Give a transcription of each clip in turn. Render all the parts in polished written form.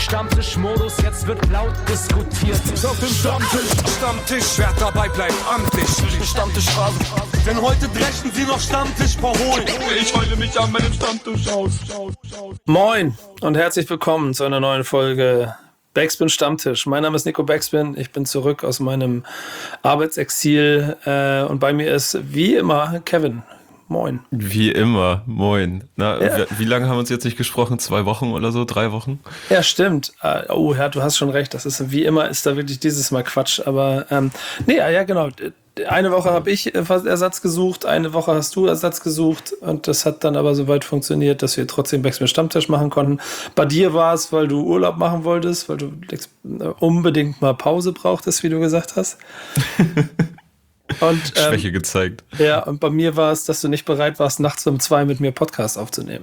Stammtischmodus, jetzt wird laut diskutiert. Auf dem Stammtisch, wer dabei bleibt, amtlich. Stammtischphase, denn heute brechen sie noch Stammtisch verholen. Ich heule mich an meinem Stammtisch aus. Moin und herzlich willkommen zu einer neuen Folge Backspin Stammtisch. Mein Name ist Nico Backspin, ich bin zurück aus meinem Arbeitsexil und bei mir ist wie immer Kevin. Moin. Wie immer, moin. Na, ja. Wie lange haben wir uns jetzt nicht gesprochen? 2 Wochen oder so? 3 Wochen? Ja, stimmt. Oh, ja, du hast schon recht. Das ist wie immer ist da wirklich dieses Mal Quatsch. Aber ja, genau. Eine Woche habe ich Ersatz gesucht, eine Woche hast du Ersatz gesucht und das hat dann aber soweit funktioniert, dass wir trotzdem Backspin Stammtisch machen konnten. Bei dir war es, weil du Urlaub machen wolltest, weil du unbedingt mal Pause brauchtest, wie du gesagt hast. Und, Schwäche gezeigt. Ja, und bei mir war es, dass du nicht bereit warst, nachts um 2 mit mir Podcast aufzunehmen.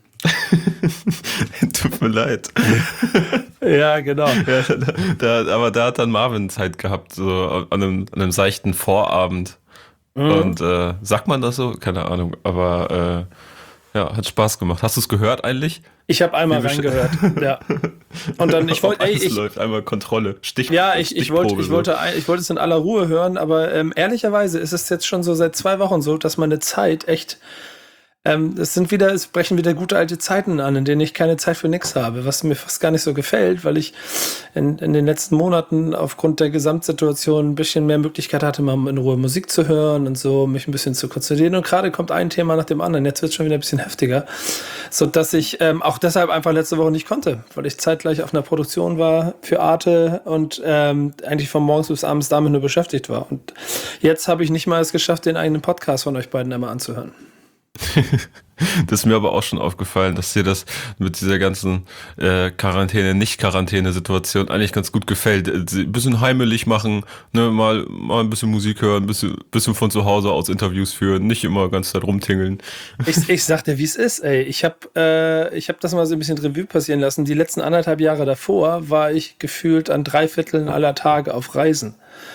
Tut mir leid. Ja, genau. Ja, aber da hat dann Marvin Zeit gehabt, so an einem seichten Vorabend. Und sagt man das so? Keine Ahnung. Aber ja, hat Spaß gemacht. Hast du es gehört eigentlich? Ich habe einmal reingehört, ja. Und dann, ich wollte, läuft einmal Kontrolle, ich wollte es in aller Ruhe hören, aber ehrlicherweise ist es jetzt schon so seit 2 Wochen so, dass meine Zeit echt, es brechen wieder gute alte Zeiten an, in denen ich keine Zeit für nichts habe, was mir fast gar nicht so gefällt, weil ich in den letzten Monaten aufgrund der Gesamtsituation ein bisschen mehr Möglichkeit hatte, mal in Ruhe Musik zu hören und so, mich ein bisschen zu konzentrieren. Und gerade kommt ein Thema nach dem anderen. Jetzt wird es schon wieder ein bisschen heftiger, sodass ich auch deshalb einfach letzte Woche nicht konnte, weil ich zeitgleich auf einer Produktion war für Arte und eigentlich von morgens bis abends damit nur beschäftigt war. Und jetzt habe ich nicht mal es geschafft, den eigenen Podcast von euch beiden einmal anzuhören. Das ist mir aber auch schon aufgefallen, dass dir das mit dieser ganzen Nicht-Quarantäne-Situation eigentlich ganz gut gefällt. Ein bisschen heimelig machen, ne, mal ein bisschen Musik hören, ein bisschen von zu Hause aus Interviews führen, nicht immer ganz Zeit rumtingeln. Ich sag dir, wie es ist, ey. Ich hab das mal so ein bisschen Revue passieren lassen. Die letzten 1,5 Jahre davor war ich gefühlt an 3/4 aller Tage auf Reisen.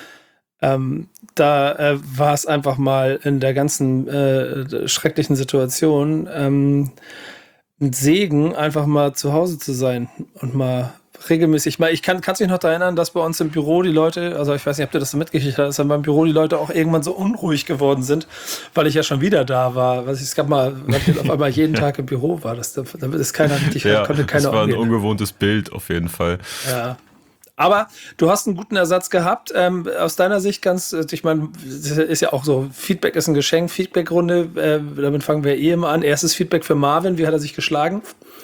Da war es einfach mal in der ganzen schrecklichen Situation ein Segen, einfach mal zu Hause zu sein und mal regelmäßig kannst du dich noch daran erinnern, dass bei uns im Büro die Leute, also ich weiß nicht, ob du das so mitgekriegt hast, dass beim Büro die Leute auch irgendwann so unruhig geworden sind, weil ich ja schon wieder da war. Es gab mal, weil ich auf einmal jeden Tag im Büro war, damit ist keiner richtig, konnte keiner das war umgehen. Ein ungewohntes Bild auf jeden Fall. Ja. Aber du hast einen guten Ersatz gehabt. Aus deiner Sicht ich meine, das ist ja auch so, Feedback ist ein Geschenk, Feedbackrunde, damit fangen wir immer an. Erstes Feedback für Marvin, wie hat er sich geschlagen?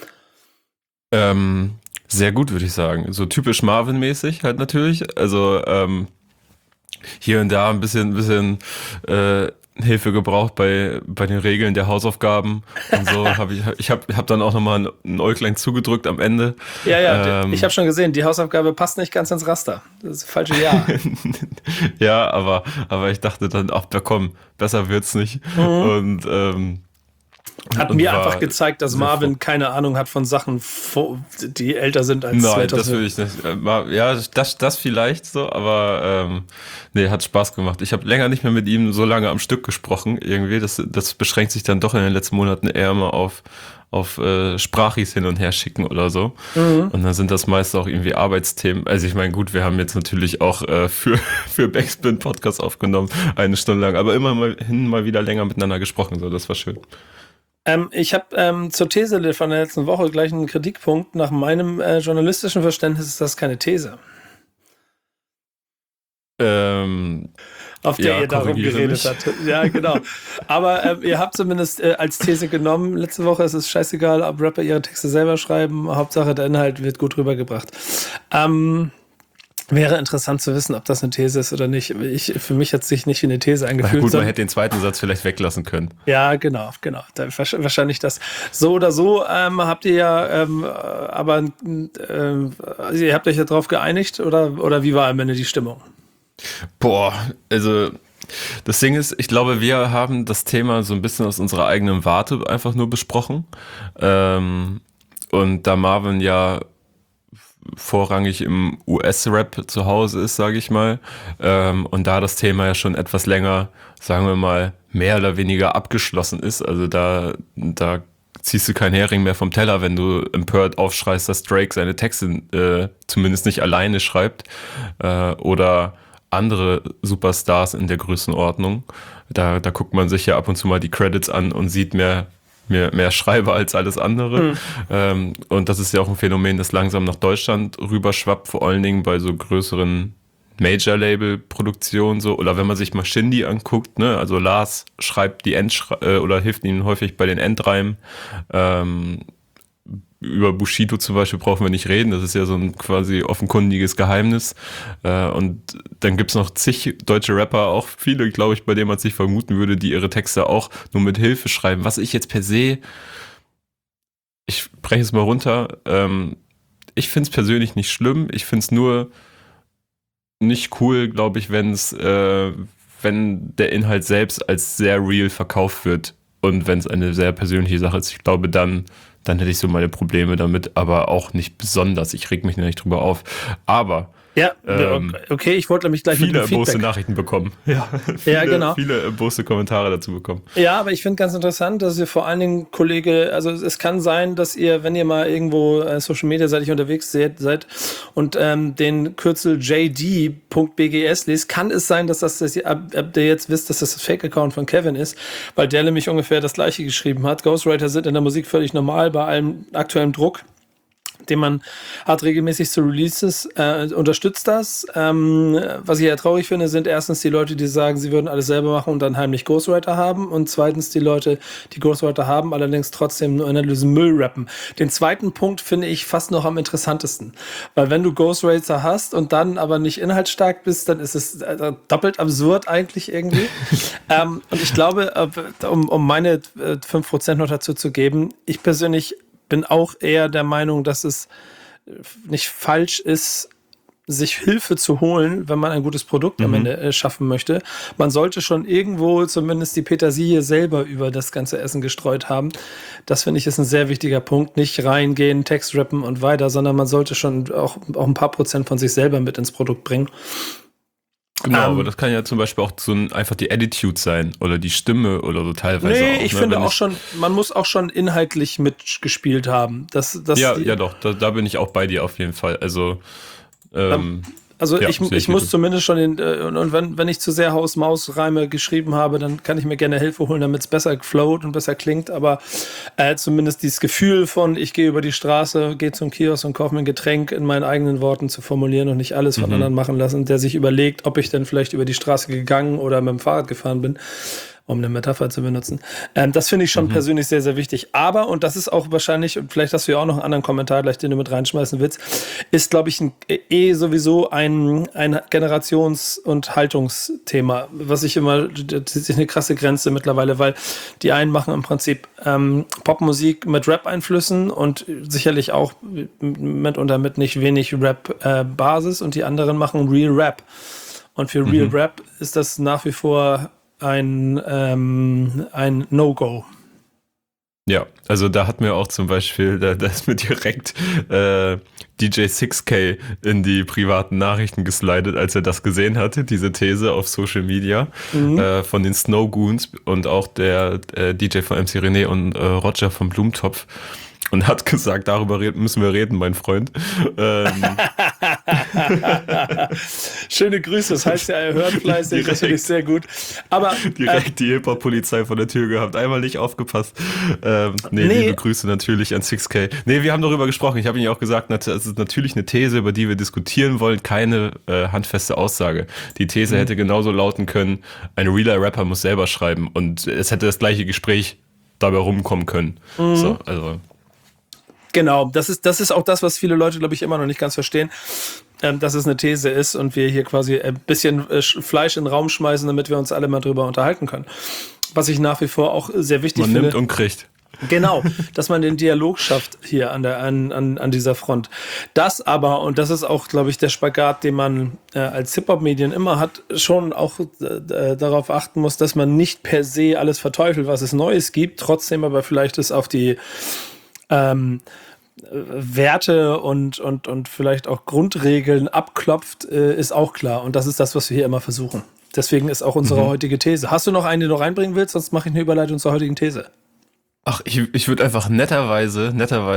Sehr gut, würde ich sagen. So typisch Marvin-mäßig halt natürlich. Also hier und da ein bisschen Hilfe gebraucht bei den Regeln der Hausaufgaben und so. Ich hab dann auch nochmal ein Äuglein zugedrückt am Ende. Ja, ich habe schon gesehen, die Hausaufgabe passt nicht ganz ins Raster. Das ist das falsche Jahr. Ja, aber ich dachte dann, ach, komm, besser wird's nicht. Und hat mir einfach gezeigt, dass Marvin keine Ahnung hat von Sachen, die älter sind als 2000. Nein, das will ich nicht. Ja, das vielleicht so, aber nee, hat Spaß gemacht. Ich habe länger nicht mehr mit ihm so lange am Stück gesprochen irgendwie. Das beschränkt sich dann doch in den letzten Monaten eher mal auf Sprachis hin und her schicken oder so. Mhm. Und dann sind das meist auch irgendwie Arbeitsthemen. Also ich meine, gut, wir haben jetzt natürlich auch für Backspin Podcast aufgenommen, 1 Stunde lang, aber immerhin mal wieder länger miteinander gesprochen. So, das war schön. Ich habe zur These von der letzten Woche gleich einen Kritikpunkt. Nach meinem journalistischen Verständnis ist das keine These. Auf der ihr darum geredet habt. Ja, genau. Aber ihr habt zumindest als These genommen, letzte Woche ist es scheißegal, ob Rapper ihre Texte selber schreiben. Hauptsache, der Inhalt wird gut rübergebracht. Wäre interessant zu wissen, ob das eine These ist oder nicht. Für mich hat es sich nicht wie eine These angefühlt. Gut, man hätte den zweiten Satz vielleicht weglassen können. Ja, genau. Wahrscheinlich das. So oder so habt ihr ja, ihr habt euch ja drauf geeinigt oder wie war am Ende die Stimmung? Boah, also das Ding ist, ich glaube, wir haben das Thema so ein bisschen aus unserer eigenen Warte einfach nur besprochen. Und da Marvin ja vorrangig im US-Rap zu Hause ist, sage ich mal. Und da das Thema ja schon etwas länger, sagen wir mal, mehr oder weniger abgeschlossen ist. Also da ziehst du keinen Hering mehr vom Teller, wenn du empört aufschreist, dass Drake seine Texte zumindest nicht alleine schreibt oder andere Superstars in der Größenordnung. Da guckt man sich ja ab und zu mal die Credits an und sieht mehr Schreiber als alles andere. Und das ist ja auch ein Phänomen, das langsam nach Deutschland rüberschwappt, vor allen Dingen bei so größeren Major-Label-Produktionen so, oder wenn man sich mal Shindy anguckt, ne, also Lars schreibt die oder hilft ihnen häufig bei den Endreimen. Über Bushido zum Beispiel brauchen wir nicht reden, das ist ja so ein quasi offenkundiges Geheimnis. Und dann gibt's noch zig deutsche Rapper, auch viele, glaube ich, bei denen man sich vermuten würde, die ihre Texte auch nur mit Hilfe schreiben. Was ich jetzt per se, ich breche es mal runter, ich find's persönlich nicht schlimm, ich find's nur nicht cool, glaube ich, wenn der Inhalt selbst als sehr real verkauft wird und wenn es eine sehr persönliche Sache ist. Ich glaube, dann hätte ich so meine Probleme damit, aber auch nicht besonders. Ich reg mich nicht drüber auf. Aber ja, okay, ich wollte nämlich gleich mit dem viele Feedback. Nachrichten bekommen. Genau. Viele böse Kommentare dazu bekommen. Ja, aber ich finde ganz interessant, dass ihr vor allen Dingen, Kollege, also es kann sein, dass ihr, wenn ihr mal irgendwo Social Media seitig unterwegs seid und den Kürzel jd.bgs lest, kann es sein, dass ihr ab der jetzt wisst, dass das Fake-Account von Kevin ist, weil der nämlich ungefähr das Gleiche geschrieben hat. Ghostwriter sind in der Musik völlig normal bei allem aktuellen Druck, den man hat regelmäßig zu Releases, unterstützt das. Was ich ja traurig finde, sind erstens die Leute, die sagen, sie würden alles selber machen und dann heimlich Ghostwriter haben, und zweitens die Leute, die Ghostwriter haben, allerdings trotzdem nur analysen Müll rappen. Den zweiten Punkt finde ich fast noch am interessantesten, weil wenn du Ghostwriter hast und dann aber nicht inhaltsstark bist, dann ist es doppelt absurd eigentlich irgendwie. Und ich glaube, um meine 5% noch dazu zu geben, ich persönlich bin auch eher der Meinung, dass es nicht falsch ist, sich Hilfe zu holen, wenn man ein gutes Produkt am Ende schaffen möchte. Man sollte schon irgendwo zumindest die Petersilie selber über das ganze Essen gestreut haben. Das finde ich ist ein sehr wichtiger Punkt. Nicht reingehen, Text rappen und weiter, sondern man sollte schon auch ein paar Prozent von sich selber mit ins Produkt bringen. Genau, aber das kann ja zum Beispiel auch so einfach die Attitude sein oder die Stimme oder so teilweise. Nee, auch, ich finde auch schon, man muss auch schon inhaltlich mitgespielt haben. Ja, doch, da bin ich auch bei dir auf jeden Fall. Also, ich muss zumindest schon und wenn ich zu sehr Haus-Maus-Reime geschrieben habe, dann kann ich mir gerne Hilfe holen, damit es besser float und besser klingt, aber zumindest dieses Gefühl von, ich gehe über die Straße, gehe zum Kiosk und kaufe mir ein Getränk, in meinen eigenen Worten zu formulieren und nicht alles von anderen machen lassen, der sich überlegt, ob ich denn vielleicht über die Straße gegangen oder mit dem Fahrrad gefahren bin, um eine Metapher zu benutzen. Das finde ich schon persönlich sehr, sehr wichtig. Aber, und das ist auch wahrscheinlich, und vielleicht hast du ja auch noch einen anderen Kommentar gleich, den du mit reinschmeißen willst, ist, glaube ich, sowieso ein Generations- und Haltungsthema, was ich immer, das ist eine krasse Grenze mittlerweile, weil die einen machen im Prinzip Popmusik mit Rap-Einflüssen und sicherlich auch mit nicht wenig Rap-Basis, und die anderen machen Real Rap. Und für Real Rap ist das nach wie vor ein No-Go. Ja, also da hat mir auch zum Beispiel, da ist mir direkt DJ 6K in die privaten Nachrichten geslidet, als er das gesehen hatte, diese These auf Social Media von den Snow Goons und auch der DJ von MC René und Roger von Blumentopf. Und hat gesagt, darüber müssen wir reden, mein Freund. Schöne Grüße, das heißt ja, er hört fleißig, das finde ich sehr gut. Aber direkt die Hip-Hop-Polizei vor der Tür gehabt, einmal nicht aufgepasst. Liebe Grüße natürlich an 6K. Nee, wir haben darüber gesprochen, ich habe Ihnen auch gesagt, es ist natürlich eine These, über die wir diskutieren wollen, keine handfeste Aussage. Die These hätte genauso lauten können, ein realer Rapper muss selber schreiben, und es hätte das gleiche Gespräch dabei rumkommen können. So, also... Genau, das ist auch das, was viele Leute, glaube ich, immer noch nicht ganz verstehen, dass es eine These ist und wir hier quasi ein bisschen Fleisch in den Raum schmeißen, damit wir uns alle mal drüber unterhalten können. Was ich nach wie vor auch sehr wichtig finde. Man nimmt und kriegt. Genau, dass man den Dialog schafft hier an dieser Front. Das aber, und das ist auch, glaube ich, der Spagat, den man als Hip-Hop-Medien immer hat, schon auch darauf achten muss, dass man nicht per se alles verteufelt, was es Neues gibt, trotzdem aber vielleicht es auf die Werte und vielleicht auch Grundregeln abklopft, ist auch klar. Und das ist das, was wir hier immer versuchen. Deswegen ist auch unsere heutige These. Hast du noch einen, den du reinbringen willst? Sonst mache ich eine Überleitung zur heutigen These. Ach, ich würde einfach netterweise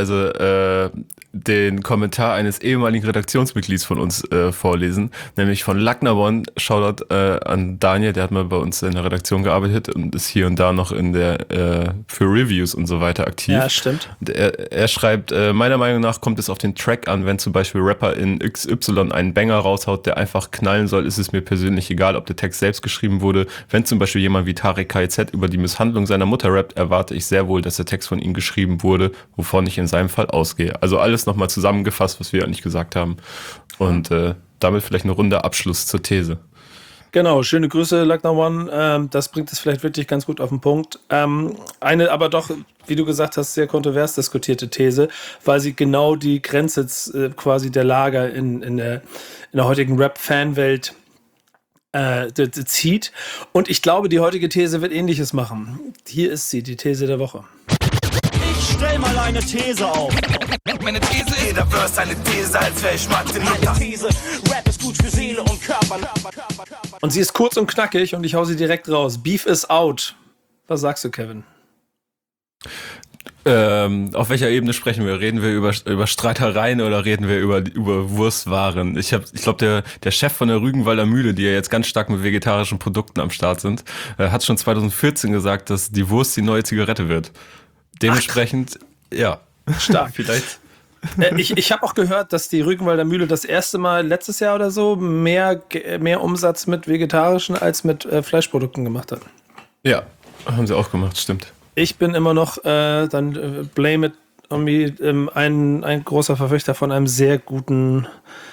den Kommentar eines ehemaligen Redaktionsmitglieds von uns vorlesen, nämlich von Lackner Shoutout an Daniel, der hat mal bei uns in der Redaktion gearbeitet und ist hier und da noch in der für Reviews und so weiter aktiv. Ja, stimmt. Und er schreibt, meiner Meinung nach kommt es auf den Track an, wenn zum Beispiel Rapper in XY einen Banger raushaut, der einfach knallen soll, ist es mir persönlich egal, ob der Text selbst geschrieben wurde. Wenn zum Beispiel jemand wie Tarek KZ über die Misshandlung seiner Mutter rappt, erwarte ich sehr wohl, dass der Text von ihm geschrieben wurde, wovon ich in seinem Fall ausgehe. Also alles nochmal zusammengefasst, was wir eigentlich gesagt haben. Und damit vielleicht eine runde Abschluss zur These. Genau, schöne Grüße, Lackner One. Das bringt es vielleicht wirklich ganz gut auf den Punkt. Eine aber doch, wie du gesagt hast, sehr kontrovers diskutierte These, weil sie genau die Grenze quasi der Lager in der heutigen Rap-Fanwelt zieht. Und ich glaube, die heutige These wird Ähnliches machen. Hier ist sie, die These der Woche. Ich stell mal eine These auf. Meine These ist, jeder Verse eine These, als wäre ich Martin Luther. These, Rap ist gut für Seele und Körper. Und sie ist kurz und knackig und ich hau sie direkt raus. Beef is out. Was sagst du, Kevin? Auf welcher Ebene sprechen wir? Reden wir über Streitereien oder reden wir über Wurstwaren? Ich glaube, der Chef von der Rügenwalder Mühle, die ja jetzt ganz stark mit vegetarischen Produkten am Start sind, hat schon 2014 gesagt, dass die Wurst die neue Zigarette wird. Dementsprechend, ja. Stark. Vielleicht. Ich habe auch gehört, dass die Rügenwalder Mühle das erste Mal letztes Jahr oder so mehr Umsatz mit vegetarischen als mit Fleischprodukten gemacht hat. Ja, haben sie auch gemacht, stimmt. Ich bin immer noch, blame it on me, ein großer Verfechter von einem sehr guten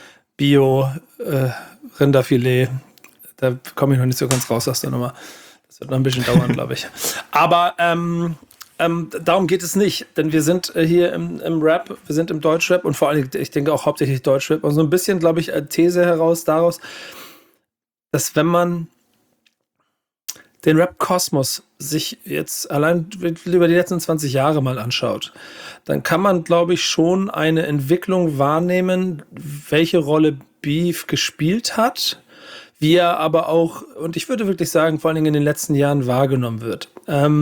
Bio-Rinderfilet. Da komme ich noch nicht so ganz raus aus der Nummer. Das wird noch ein bisschen dauern, glaube ich. Aber darum geht es nicht, denn wir sind hier im Rap, wir sind im Deutschrap und vor allem, ich denke auch hauptsächlich Deutschrap und so ein bisschen, glaube ich, These daraus, dass wenn man den Rap-Kosmos sich jetzt allein über die letzten 20 Jahre mal anschaut, dann kann man, glaube ich, schon eine Entwicklung wahrnehmen, welche Rolle Beef gespielt hat, wie er aber auch, und ich würde wirklich sagen, vor allen Dingen in den letzten Jahren wahrgenommen wird.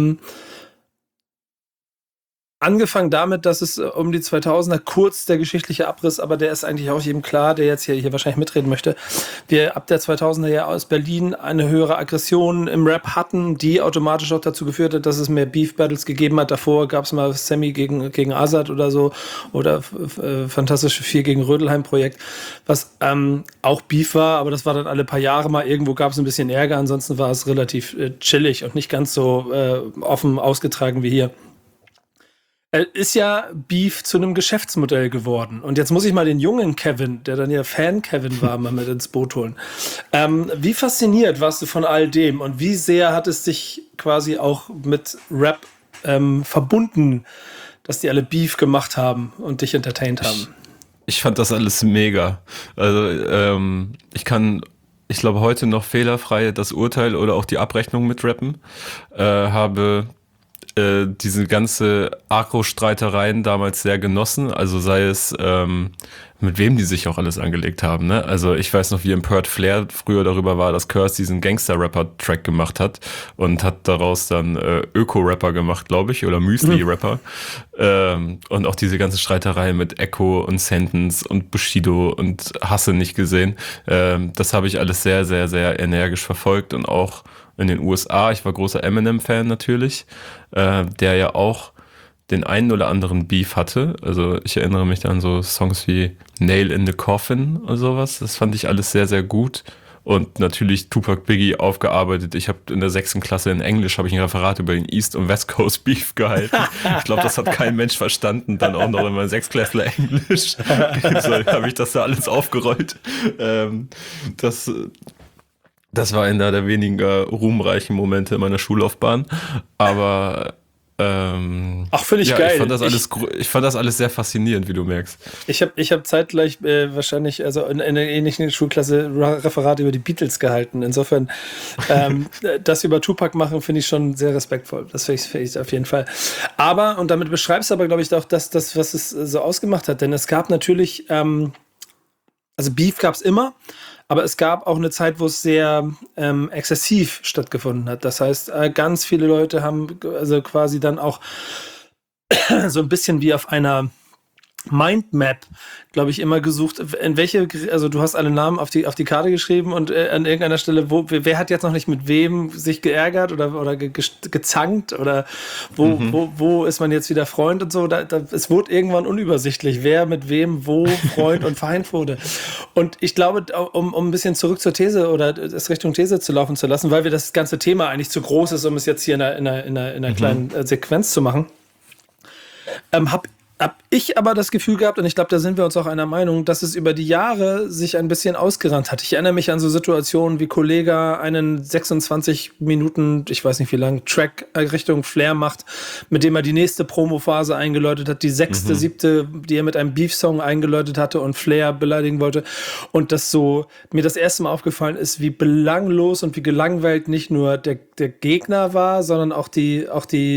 Angefangen damit, dass es um die 2000er kurz der geschichtliche Abriss, aber der ist eigentlich auch jedem klar, der jetzt hier wahrscheinlich mitreden möchte. Wir ab der 2000er Jahre aus Berlin eine höhere Aggression im Rap hatten, die automatisch auch dazu geführt hat, dass es mehr Beef-Battles gegeben hat. Davor gab es mal Sammy gegen Azad oder so oder Fantastische 4 gegen Rödelheim-Projekt, was auch Beef war, aber das war dann alle paar Jahre mal. Irgendwo gab es ein bisschen Ärger, ansonsten war es relativ chillig und nicht ganz so offen ausgetragen wie hier. Ist ja Beef zu einem Geschäftsmodell geworden. Und jetzt muss ich mal den jungen Kevin, der dann ja Fan-Kevin war, mal mit ins Boot holen. Wie fasziniert warst du von all dem? Und wie sehr hat es dich quasi auch mit Rap verbunden, dass die alle Beef gemacht haben und dich entertained haben? Ich fand das alles mega. Also ich glaube heute noch fehlerfrei das Urteil oder auch die Abrechnung mit Rappen. Habe diese ganze Agro-Streitereien damals sehr genossen, also sei es mit wem die sich auch alles angelegt haben, ne? Also ich weiß noch, wie empört Flair früher darüber war, dass Curse diesen Gangster-Rapper-Track gemacht hat und hat daraus dann Öko-Rapper gemacht, glaube ich, oder Müsli-Rapper. Und auch diese ganze Streiterei mit Echo und Sentence und Bushido und Hasse nicht gesehen. Das habe ich alles sehr, sehr, sehr energisch verfolgt und auch in den USA. Ich war großer Eminem-Fan natürlich, der ja auch den einen oder anderen Beef hatte. Also ich erinnere mich an so Songs wie Nail in the Coffin oder sowas. Das fand ich alles sehr, sehr gut. Und natürlich Tupac Biggie aufgearbeitet. Ich habe in der 6. Klasse in Englisch habe ich ein Referat über den East und West Coast Beef gehalten. Ich glaube, das hat kein Mensch verstanden. Dann auch noch in meinem 6-Klässler Englisch. So habe ich das da alles aufgerollt. Das war einer der weniger ruhmreichen Momente in meiner Schullaufbahn. Aber Ach, finde ich ja, geil. Ich fand das alles sehr faszinierend, wie du merkst. Ich hab zeitgleich wahrscheinlich, also in einer ähnlichen Schulklasse, Referat über die Beatles gehalten. Insofern, das über Tupac machen, finde ich schon sehr respektvoll. Das finde ich auf jeden Fall. Aber, und damit beschreibst du aber, glaube ich, auch das, was es so ausgemacht hat. Denn es gab natürlich also Beef gab es immer, aber es gab auch eine Zeit, wo es sehr exzessiv stattgefunden hat. Das heißt, ganz viele Leute haben also quasi dann auch so ein bisschen wie auf einer Mindmap, glaube ich, immer gesucht, in welche, also du hast alle Namen auf die Karte geschrieben und an irgendeiner Stelle, wer hat jetzt noch nicht mit wem sich geärgert oder gezankt oder wo ist man jetzt wieder Freund und so. Es wurde irgendwann unübersichtlich, wer mit wem wo Freund und Feind wurde. Und ich glaube, um ein bisschen zurück zur These oder es Richtung These zu laufen zu lassen, weil wir das ganze Thema eigentlich zu groß ist, um es jetzt hier in einer kleinen Sequenz zu machen, hab ich aber das Gefühl gehabt, und ich glaube, da sind wir uns auch einer Meinung, dass es über die Jahre sich ein bisschen ausgerannt hat. Ich erinnere mich an so Situationen wie Kollega einen 26 Minuten, ich weiß nicht wie lang, Track Richtung Flair macht, mit dem er die nächste Promophase eingeläutet hat, die 6., 7., die er mit einem Beef-Song eingeläutet hatte und Flair beleidigen wollte. Und das so, mir das erste Mal aufgefallen ist, wie belanglos und wie gelangweilt nicht nur der Gegner war, sondern auch die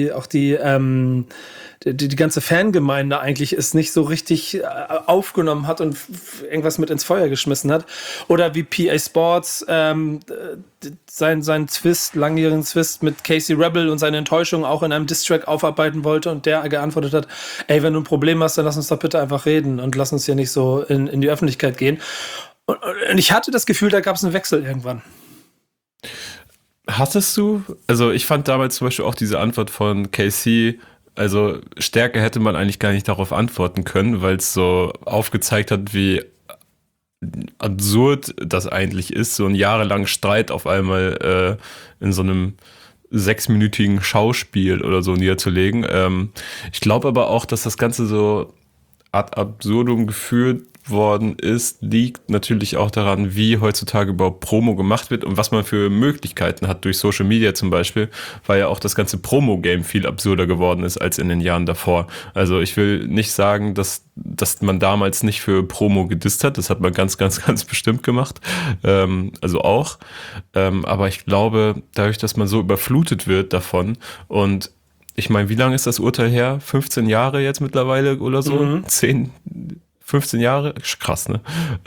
ganze Fangemeinde eigentlich es nicht so richtig aufgenommen hat und irgendwas mit ins Feuer geschmissen hat. Oder wie PA Sports seinen Zwist, langjährigen Zwist mit Casey Rebel und seine Enttäuschung auch in einem Diss-Track aufarbeiten wollte und der geantwortet hat, ey, wenn du ein Problem hast, dann lass uns doch bitte einfach reden und lass uns hier nicht so in die Öffentlichkeit gehen. Und ich hatte das Gefühl, da gab es einen Wechsel irgendwann. Hattest du? Also ich fand damals zum Beispiel auch diese Antwort von Casey, also stärker hätte man eigentlich gar nicht darauf antworten können, weil es so aufgezeigt hat, wie absurd das eigentlich ist, so einen jahrelangen Streit auf einmal in so einem 6-minütigen Schauspiel oder so niederzulegen. Ich glaube aber auch, dass das Ganze so ad absurdum geführt worden ist, liegt natürlich auch daran, wie heutzutage überhaupt Promo gemacht wird und was man für Möglichkeiten hat durch Social Media zum Beispiel, weil ja auch das ganze Promo-Game viel absurder geworden ist als in den Jahren davor. Also ich will nicht sagen, dass man damals nicht für Promo gedisst hat, das hat man ganz, ganz, ganz bestimmt gemacht, also auch, aber ich glaube, dadurch, dass man so überflutet wird davon und ich meine, wie lange ist das Urteil her? 15 Jahre jetzt mittlerweile oder so? 15 Jahre? Krass, ne?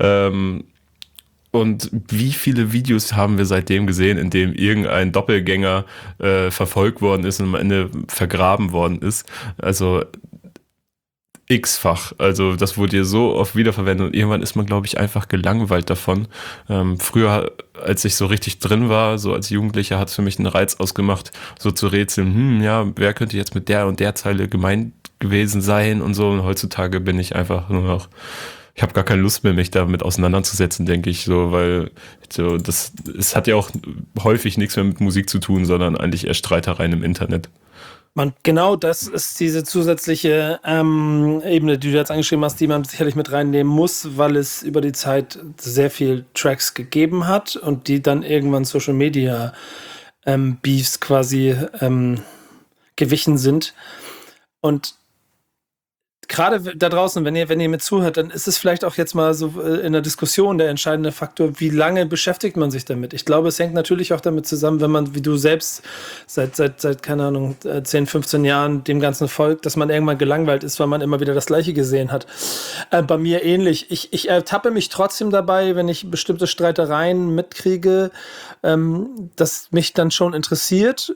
Und wie viele Videos haben wir seitdem gesehen, in dem irgendein Doppelgänger verfolgt worden ist und am Ende vergraben worden ist? Also x-fach. Also das wurde hier so oft wiederverwendet und irgendwann ist man, glaube ich, einfach gelangweilt davon. Früher, als ich so richtig drin war, so als Jugendlicher, hat es für mich einen Reiz ausgemacht, so zu rätseln, ja, wer könnte jetzt mit der und der Zeile gemeint gewesen sein und so. Und heutzutage bin ich einfach nur noch, ich habe gar keine Lust mehr, mich damit auseinanderzusetzen, denke ich, so, weil so es hat ja auch häufig nichts mehr mit Musik zu tun, sondern eigentlich eher Streitereien im Internet. Genau das ist diese zusätzliche Ebene, die du jetzt angeschrieben hast, die man sicherlich mit reinnehmen muss, weil es über die Zeit sehr viel Tracks gegeben hat und die dann irgendwann Social Media Beefs quasi gewichen sind. Und gerade da draußen, wenn ihr mir zuhört, dann ist es vielleicht auch jetzt mal so in der Diskussion der entscheidende Faktor, wie lange beschäftigt man sich damit? Ich glaube, es hängt natürlich auch damit zusammen, wenn man, wie du selbst, seit keine Ahnung, 10, 15 Jahren dem Ganzen folgt, dass man irgendwann gelangweilt ist, weil man immer wieder das Gleiche gesehen hat. Bei mir ähnlich. Ich ertappe mich trotzdem dabei, wenn ich bestimmte Streitereien mitkriege, dass mich dann schon interessiert,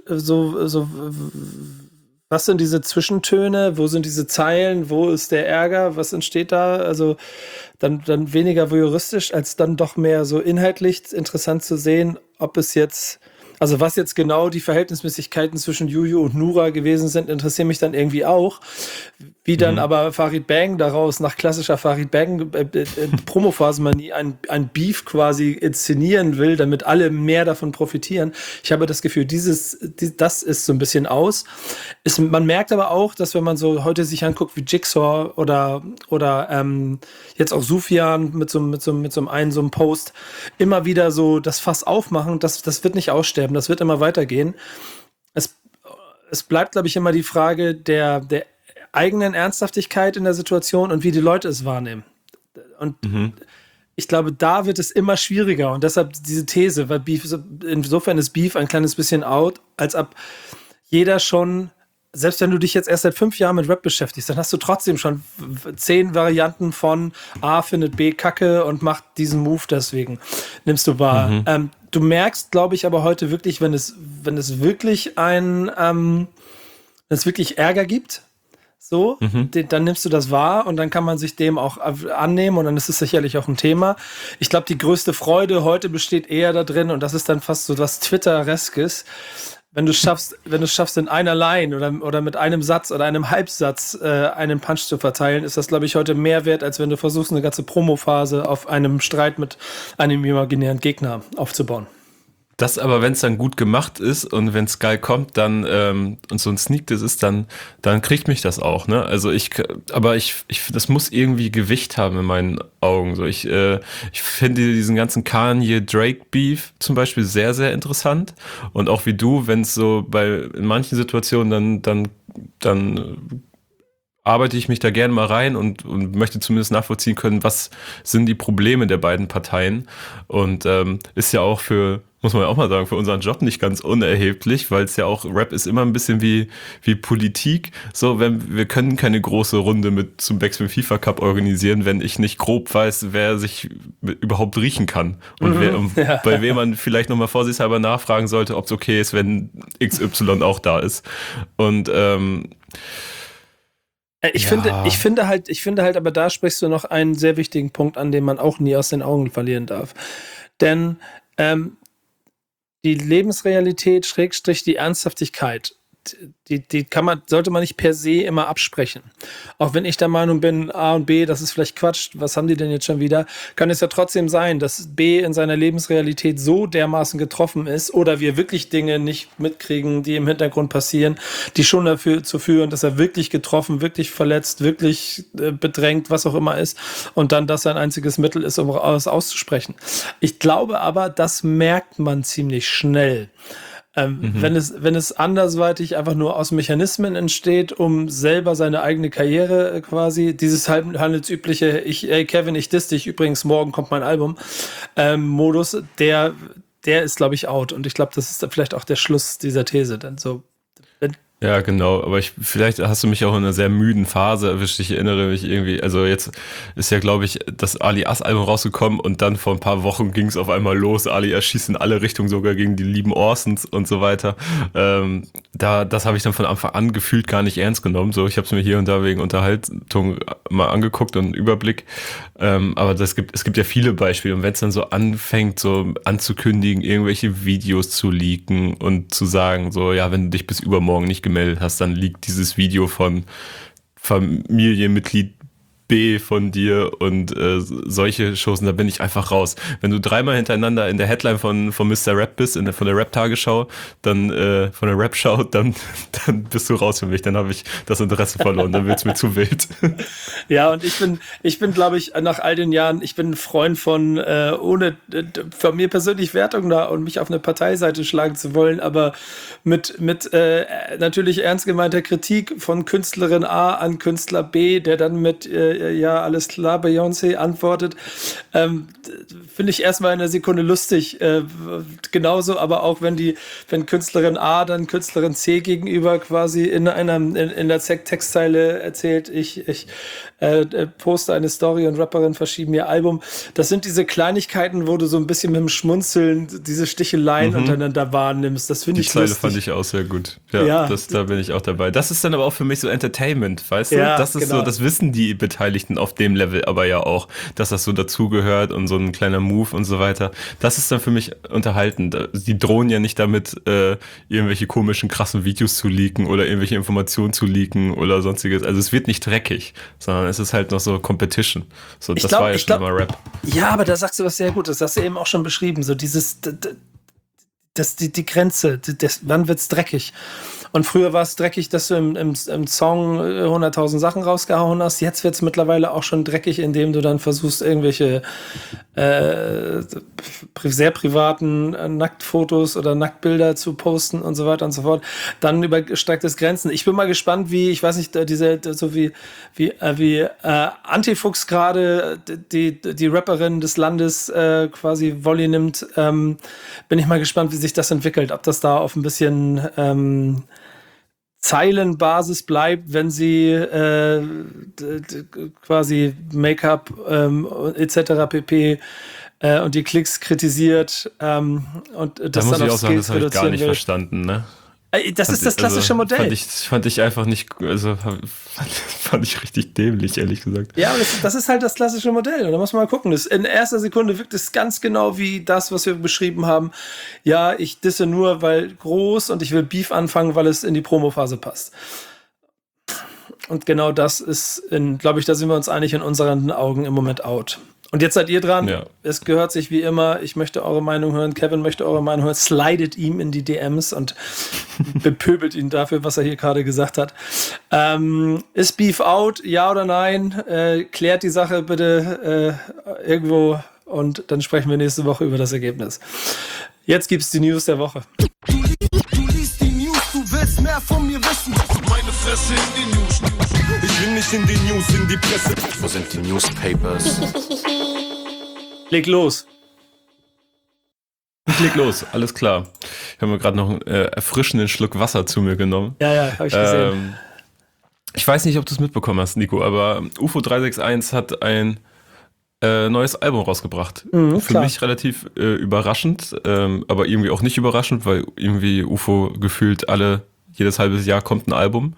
was sind diese Zwischentöne? Wo sind diese Zeilen? Wo ist der Ärger? Was entsteht da? Also dann weniger voyeuristisch, als dann doch mehr so inhaltlich interessant zu sehen, ob es jetzt, also was jetzt genau die Verhältnismäßigkeiten zwischen Juju und Nura gewesen sind, interessieren mich dann irgendwie auch. Wie dann aber Farid Bang daraus nach klassischer Farid Bang Promophasenmanie ein Beef quasi inszenieren will, damit alle mehr davon profitieren. Ich habe das Gefühl, das ist so ein bisschen aus. Man merkt aber auch, dass wenn man so heute sich anguckt wie Jigsaw oder jetzt auch Sufjan mit so einem Post immer wieder so das Fass aufmachen, das wird nicht aussterben, das wird immer weitergehen. Es bleibt, glaube ich, immer die Frage der eigenen Ernsthaftigkeit in der Situation und wie die Leute es wahrnehmen. Und ich glaube, da wird es immer schwieriger und deshalb diese These, weil Beef, insofern ist Beef ein kleines bisschen out, als ob jeder schon selbst wenn du dich jetzt erst seit 5 Jahren mit Rap beschäftigst, dann hast du trotzdem schon 10 Varianten von A findet B Kacke und macht diesen Move deswegen. Nimmst du wahr. Du merkst, glaube ich, aber heute wirklich, wenn es wirklich wenn es wirklich Ärger gibt, so, dann nimmst du das wahr und dann kann man sich dem auch annehmen und dann ist es sicherlich auch ein Thema. Ich glaube, die größte Freude heute besteht eher da drin und das ist dann fast so was Twitter-reskes, wenn du es schaffst, in einer Line oder mit einem Satz oder einem Halbsatz einen Punch zu verteilen, ist das, glaube ich, heute mehr wert, als wenn du versuchst, eine ganze Promophase auf einem Streit mit einem imaginären Gegner aufzubauen. Das aber, wenn es dann gut gemacht ist und wenn es geil kommt, dann und so ein Sneak das ist, dann kriegt mich das auch, ne? Also ich das muss irgendwie Gewicht haben in meinen Augen. So ich finde diesen ganzen Kanye-Drake-Beef zum Beispiel sehr, sehr interessant und auch wie du, wenn es so in manchen Situationen dann arbeite ich mich da gerne mal rein und möchte zumindest nachvollziehen können, was sind die Probleme der beiden Parteien und ist ja auch muss man ja auch mal sagen, für unseren Job nicht ganz unerheblich, weil es ja auch, Rap ist immer ein bisschen wie Politik. So, wir können keine große Runde zum Backspin FIFA Cup organisieren, wenn ich nicht grob weiß, wer sich überhaupt riechen kann. Und bei wem man vielleicht nochmal vorsichtshalber nachfragen sollte, ob es okay ist, wenn XY auch da ist. Und Ich finde halt, aber da sprichst du noch einen sehr wichtigen Punkt an, den man auch nie aus den Augen verlieren darf. Denn die Lebensrealität, / die Ernsthaftigkeit, die sollte man nicht per se immer absprechen. Auch wenn ich der Meinung bin, A und B, das ist vielleicht Quatsch, was haben die denn jetzt schon wieder? Kann es ja trotzdem sein, dass B in seiner Lebensrealität so dermaßen getroffen ist oder wir wirklich Dinge nicht mitkriegen, die im Hintergrund passieren, die schon dafür zu führen, dass er wirklich getroffen, wirklich verletzt, wirklich bedrängt, was auch immer ist und dann das sein einziges Mittel ist, um es auszusprechen. Ich glaube aber, das merkt man ziemlich schnell. Wenn es andersweitig einfach nur aus Mechanismen entsteht, um selber seine eigene Karriere quasi, dieses handelsübliche, Kevin, ich diss dich, übrigens, morgen kommt mein Album, Modus, der ist, glaube ich, out. Und ich glaube, das ist vielleicht auch der Schluss dieser These. Dann so, ja, genau, aber vielleicht hast du mich auch in einer sehr müden Phase erwischt. Ich erinnere mich irgendwie, also jetzt ist ja, glaube ich, das Ali-As-Album rausgekommen und dann vor ein paar Wochen ging es auf einmal los. Ali erschießt in alle Richtungen, sogar gegen die lieben Orsons und so weiter. Das habe ich dann von Anfang an gefühlt gar nicht ernst genommen. So, ich habe es mir hier und da wegen Unterhaltung mal angeguckt und einen Überblick. Aber es gibt ja viele Beispiele. Und wenn es dann so anfängt, so anzukündigen, irgendwelche Videos zu leaken und zu sagen, so, ja, wenn du dich bis übermorgen nicht gemeldet hast, dann liegt dieses Video von Familienmitglied B von dir und solche Shows, und da bin ich einfach raus. Wenn du 3-mal hintereinander in der Headline von Mr. Rap bist, von der Rap-Tagesschau, dann von der Rap-Schau, dann bist du raus für mich, dann habe ich das Interesse verloren, dann wird's mir zu wild. Ja, und ich bin, glaube ich, nach all den Jahren, ich bin ein Freund von, ohne von mir persönlich Wertung da und mich auf eine Parteiseite schlagen zu wollen, aber mit natürlich ernst gemeinter Kritik von Künstlerin A an Künstler B, der dann mit ja, alles klar, Beyoncé antwortet, finde ich erstmal in einer Sekunde lustig. Genauso, aber auch wenn Künstlerin A dann Künstlerin C gegenüber quasi in der Textzeile erzählt, ich poste eine Story und Rapperin verschieben ihr Album. Das sind diese Kleinigkeiten, wo du so ein bisschen mit dem Schmunzeln diese Sticheleien untereinander wahrnimmst. Das finde ich lustig. Die Zeile fand ich auch sehr gut. Ja, da bin ich auch dabei. Das ist dann aber auch für mich so Entertainment, weißt du? Ja, das ist genau. So, das wissen die Beteiligten auf dem Level aber ja auch, dass das so dazugehört und so ein kleiner Move und so weiter. Das ist dann für mich unterhaltend. Die drohen ja nicht damit, irgendwelche komischen, krassen Videos zu leaken oder irgendwelche Informationen zu leaken oder sonstiges. Also es wird nicht dreckig, sondern es ist halt noch so Competition. So, das war ja schon immer Rap. Ja, aber da sagst du was sehr Gutes. Das hast du eben auch schon beschrieben. So dieses, die Grenze, wann wird's dreckig? Und früher war es dreckig, dass du im Song 100.000 Sachen rausgehauen hast. Jetzt wird es mittlerweile auch schon dreckig, indem du dann versuchst, irgendwelche sehr privaten Nacktfotos oder Nacktbilder zu posten und so weiter und so fort. Dann übersteigt es Grenzen. Ich bin mal gespannt, wie, ich weiß nicht, wie Antifuchs gerade die Rapperin des Landes quasi Volley nimmt. Bin ich mal gespannt, wie sich das entwickelt. Ob das da auf ein bisschen Zeilenbasis bleibt, wenn sie quasi Make-up etc. pp. Und die Klicks kritisiert und das Da muss dann ich auf auch sagen, Skills das habe ich gar reduzieren nicht will. verstanden, ne? Das ist das klassische Modell. Fand ich einfach nicht, also fand ich richtig dämlich, ehrlich gesagt. Ja, aber das ist halt das klassische Modell. Und da muss man mal gucken. In erster Sekunde wirkt es ganz genau wie das, was wir beschrieben haben. Ja, ich disse nur, weil groß und ich will Beef anfangen, weil es in die Promophase passt. Und genau das ist, glaube ich, da sind wir uns einig, in unseren Augen im Moment out. Und jetzt seid ihr dran. Ja. Es gehört sich wie immer. Ich möchte eure Meinung hören. Kevin möchte eure Meinung hören. Slidet ihm in die DMs und bepöbelt ihn dafür, was er hier gerade gesagt hat. Ist Beef out? Ja oder nein? Klärt die Sache bitte irgendwo und dann sprechen wir nächste Woche über das Ergebnis. Jetzt gibt's die News der Woche. Du liest die News, du willst mehr von mir wissen. Meine Fresse in die News. Ich will nicht in die News, in die Presse. Wo sind die Newspapers? Leg los. Ich leg los, alles klar. Ich habe mir gerade noch einen erfrischenden Schluck Wasser zu mir genommen. Ja, habe ich gesehen. Ich weiß nicht, ob du es mitbekommen hast, Nico, aber UFO 361 hat ein neues Album rausgebracht. Für klar. mich relativ überraschend, aber irgendwie auch nicht überraschend, weil irgendwie UFO gefühlt jedes halbes Jahr kommt ein Album.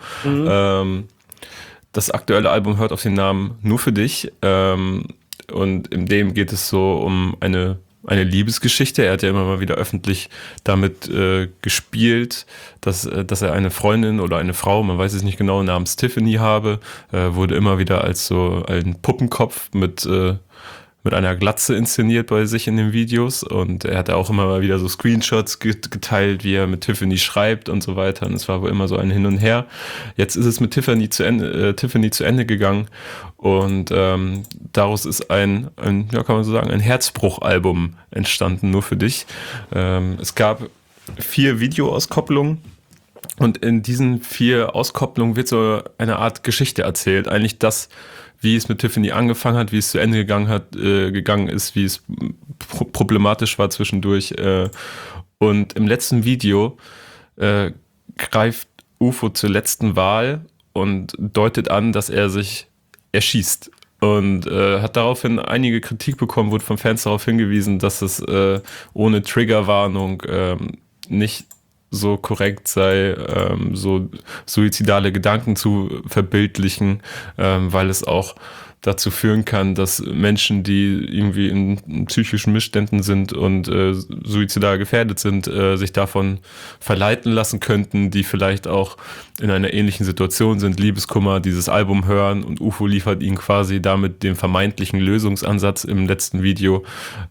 Das aktuelle Album hört auf den Namen Nur für dich. Und in dem geht es so um eine Liebesgeschichte. Er hat ja immer mal wieder öffentlich damit gespielt, dass er eine Freundin oder eine Frau, man weiß es nicht genau, namens Tiffany habe. Wurde immer wieder als so ein Puppenkopf mit einer Glatze inszeniert bei sich in den Videos. Und er hat auch immer mal wieder so Screenshots geteilt, wie er mit Tiffany schreibt und so weiter. Und es war wohl immer so ein Hin und Her. Jetzt ist es mit Tiffany zu Ende gegangen. Und daraus ist ein, kann man so sagen, ein Herzbruchalbum entstanden, nur für dich. Es gab 4 Videoauskopplungen. Und in diesen 4 Auskopplungen wird so eine Art Geschichte erzählt. Eigentlich das, wie es mit Tiffany angefangen hat, wie es zu Ende gegangen ist, wie es problematisch war zwischendurch. Und im letzten Video greift UFO zur letzten Wahl und deutet an, dass er sich erschießt. Und hat daraufhin einige Kritik bekommen, wurde von Fans darauf hingewiesen, dass es ohne Triggerwarnung nicht so korrekt sei, so suizidale Gedanken zu verbildlichen, weil es auch dazu führen kann, dass Menschen, die irgendwie in psychischen Missständen sind und suizidal gefährdet sind, sich davon verleiten lassen könnten, die vielleicht auch in einer ähnlichen Situation sind, Liebeskummer, dieses Album hören, und UFO liefert ihnen quasi damit den vermeintlichen Lösungsansatz im letzten Video.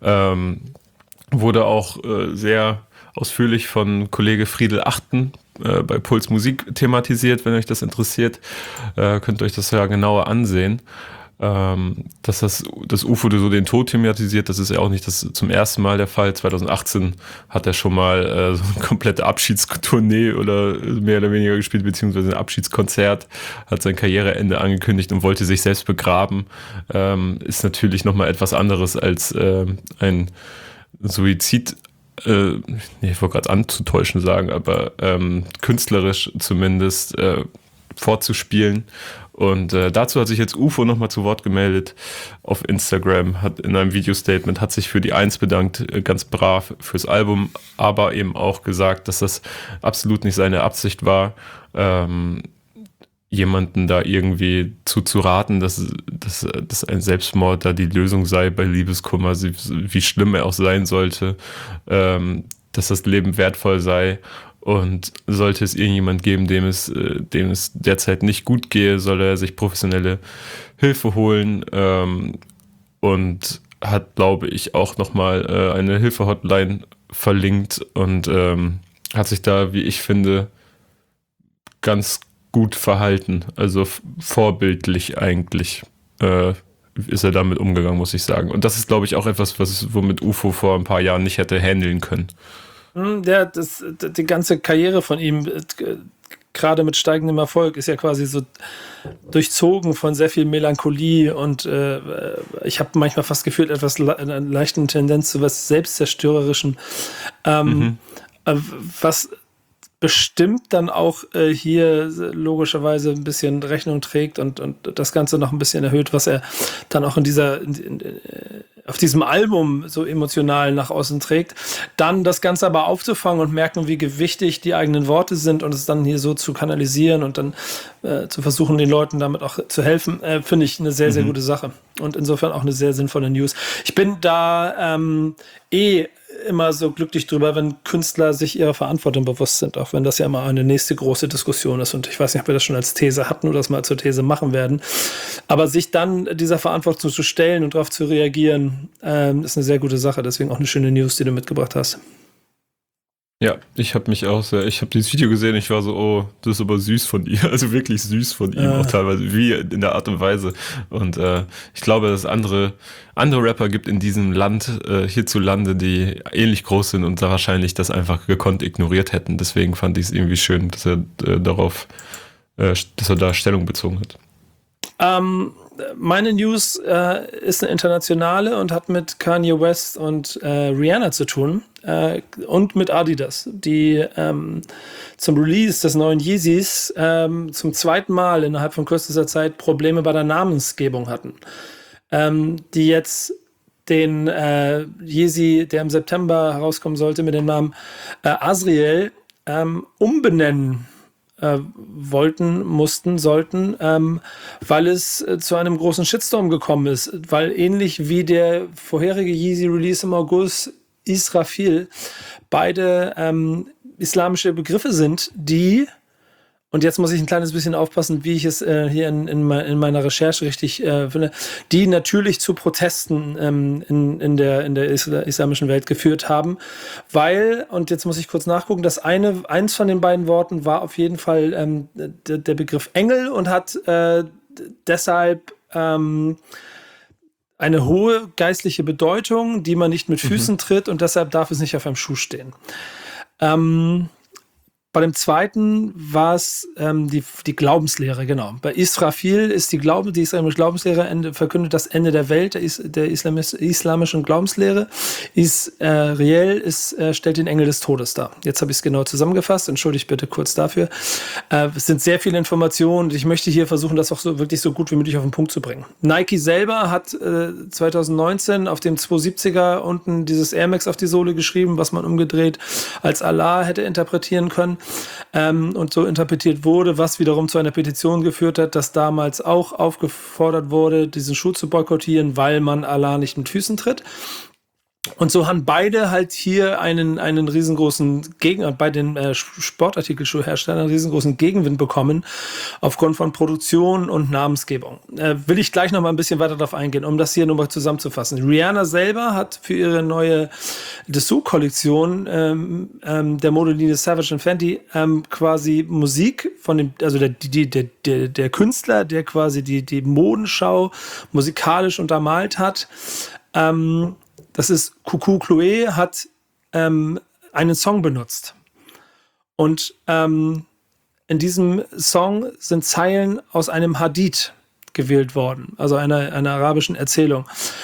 Wurde auch sehr ausführlich von Kollege Friedel Achten bei Puls Musik thematisiert. Wenn euch das interessiert, könnt ihr euch das ja genauer ansehen. Dass das UFO so den Tod thematisiert, das ist ja auch nicht zum ersten Mal der Fall. 2018 hat er schon mal so eine komplette Abschiedstournee oder mehr oder weniger gespielt, beziehungsweise ein Abschiedskonzert, hat sein Karriereende angekündigt und wollte sich selbst begraben. Ist natürlich nochmal etwas anderes als ein Suizid. Ich wollte gerade anzutäuschen sagen, aber künstlerisch zumindest vorzuspielen. Und dazu hat sich jetzt UFO nochmal zu Wort gemeldet auf Instagram, hat in einem Video-Statement, hat sich für die 1 bedankt, ganz brav fürs Album, aber eben auch gesagt, dass das absolut nicht seine Absicht war, jemanden da irgendwie zu raten, dass ein Selbstmord da die Lösung sei bei Liebeskummer, wie schlimm er auch sein sollte, dass das Leben wertvoll sei. Und sollte es irgendjemand geben, dem es derzeit nicht gut gehe, soll er sich professionelle Hilfe holen, und hat, glaube ich, auch nochmal eine Hilfe-Hotline verlinkt und hat sich da, wie ich finde, ganz gut verhalten. Also vorbildlich eigentlich ist er damit umgegangen, muss ich sagen. Und das ist, glaube ich, auch etwas, womit UFO vor ein paar Jahren nicht hätte handeln können. Ja, die ganze Karriere von ihm, gerade mit steigendem Erfolg, ist ja quasi so durchzogen von sehr viel Melancholie und ich habe manchmal fast gefühlt eine leichte Tendenz zu was Selbstzerstörerischem. Was bestimmt dann auch hier logischerweise ein bisschen Rechnung trägt und das Ganze noch ein bisschen erhöht, was er dann auch auf diesem Album so emotional nach außen trägt. Dann das Ganze aber aufzufangen und merken, wie gewichtig die eigenen Worte sind und es dann hier so zu kanalisieren und dann zu versuchen, den Leuten damit auch zu helfen, finde ich eine sehr, sehr gute Sache. Und insofern auch eine sehr sinnvolle News. Ich bin da immer so glücklich drüber, wenn Künstler sich ihrer Verantwortung bewusst sind, auch wenn das ja immer eine nächste große Diskussion ist. Und ich weiß nicht, ob wir das schon als These hatten oder das mal zur These machen werden. Aber sich dann dieser Verantwortung zu stellen und darauf zu reagieren, ist eine sehr gute Sache. Deswegen auch eine schöne News, die du mitgebracht hast. Ja, ich habe dieses Video gesehen, ich war so, oh, das ist aber süß von ihr, also wirklich süß von ihm, auch teilweise, wie in der Art und Weise. Und ich glaube, dass es andere Rapper gibt in diesem Land, hierzulande, die ähnlich groß sind und da wahrscheinlich das einfach gekonnt ignoriert hätten. Deswegen fand ich es irgendwie schön, dass er da Stellung bezogen hat. Meine News ist eine internationale und hat mit Kanye West und Rihanna zu tun und mit Adidas, die zum Release des neuen Yeezys zum zweiten Mal innerhalb von kürzester Zeit Probleme bei der Namensgebung hatten. Die jetzt den Yeezy, der im September herauskommen sollte, mit dem Namen Azriel umbenennen sollten, weil es zu einem großen Shitstorm gekommen ist, weil ähnlich wie der vorherige Yeezy-Release im August Israfil beide islamische Begriffe sind, die, und jetzt muss ich ein kleines bisschen aufpassen, wie ich es hier in meiner Recherche richtig finde, die natürlich zu Protesten in der islamischen Welt geführt haben, weil, und jetzt muss ich kurz nachgucken, eins von den beiden Worten war auf jeden Fall der Begriff Engel und hat deshalb eine hohe geistliche Bedeutung, die man nicht mit Füßen tritt und deshalb darf es nicht auf einem Schuh stehen. Bei dem zweiten war es die Glaubenslehre, genau. Bei Israfil ist die islamische Glaubenslehre verkündet das Ende der Welt, der islamischen Glaubenslehre. Israel stellt den Engel des Todes dar. Jetzt habe ich es genau zusammengefasst, entschuldigt bitte kurz dafür. Es sind sehr viele Informationen und ich möchte hier versuchen, das auch so wirklich so gut wie möglich auf den Punkt zu bringen. Nike selber hat 2019 auf dem 270er unten dieses Air Max auf die Sohle geschrieben, was man umgedreht als Allah hätte interpretieren können. Und so interpretiert wurde, was wiederum zu einer Petition geführt hat, dass damals auch aufgefordert wurde, diesen Schuh zu boykottieren, weil man Allah nicht mit Füßen tritt. Und so haben beide halt hier einen riesengroßen bei den Sportartikelschuhherstellern einen riesengroßen Gegenwind bekommen aufgrund von Produktion und Namensgebung. Will ich gleich noch mal ein bisschen weiter darauf eingehen, um das hier nochmal zusammenzufassen. Rihanna selber hat für ihre neue Dessous-Kollektion der Modelinie Savage & Fenty quasi Musik von dem, also der Künstler, der quasi die Modenschau musikalisch untermalt hat, das ist Coucou Chloé, hat einen Song benutzt. Und in diesem Song sind Zeilen aus einem Hadith gewählt worden, also einer arabischen Erzählung.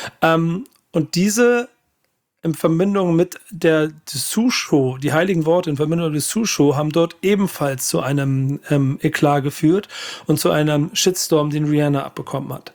Und diese in Verbindung mit der Dessous-Show, die heiligen Worte in Verbindung mit der Dessous-Show, haben dort ebenfalls zu einem Eklat geführt und zu einem Shitstorm, den Rihanna abbekommen hat.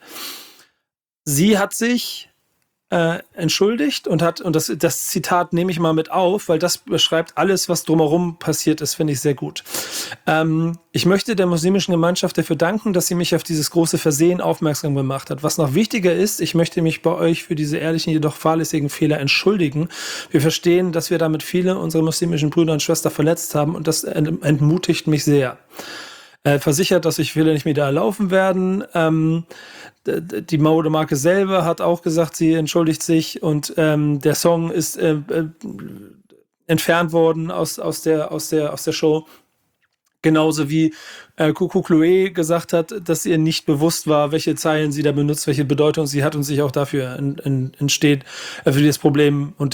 Sie hat sich entschuldigt und das Zitat nehme ich mal mit auf, weil das beschreibt alles, was drumherum passiert ist, finde ich sehr gut. Ich möchte der muslimischen Gemeinschaft dafür danken, dass sie mich auf dieses große Versehen aufmerksam gemacht hat. Was noch wichtiger ist, ich möchte mich bei euch für diese ehrlichen, jedoch fahrlässigen Fehler entschuldigen. Wir verstehen, dass wir damit viele unserer muslimischen Brüder und Schwestern verletzt haben und das entmutigt mich sehr. Versichert, dass sich Fehler nicht mehr erlaufen werden. Die Modemarke selber hat auch gesagt, sie entschuldigt sich und der Song ist entfernt worden aus der Show. Genauso wie Coucou Chloé gesagt hat, dass ihr nicht bewusst war, welche Zeilen sie da benutzt, welche Bedeutung sie hat und sich auch dafür entsteht, für dieses Problem und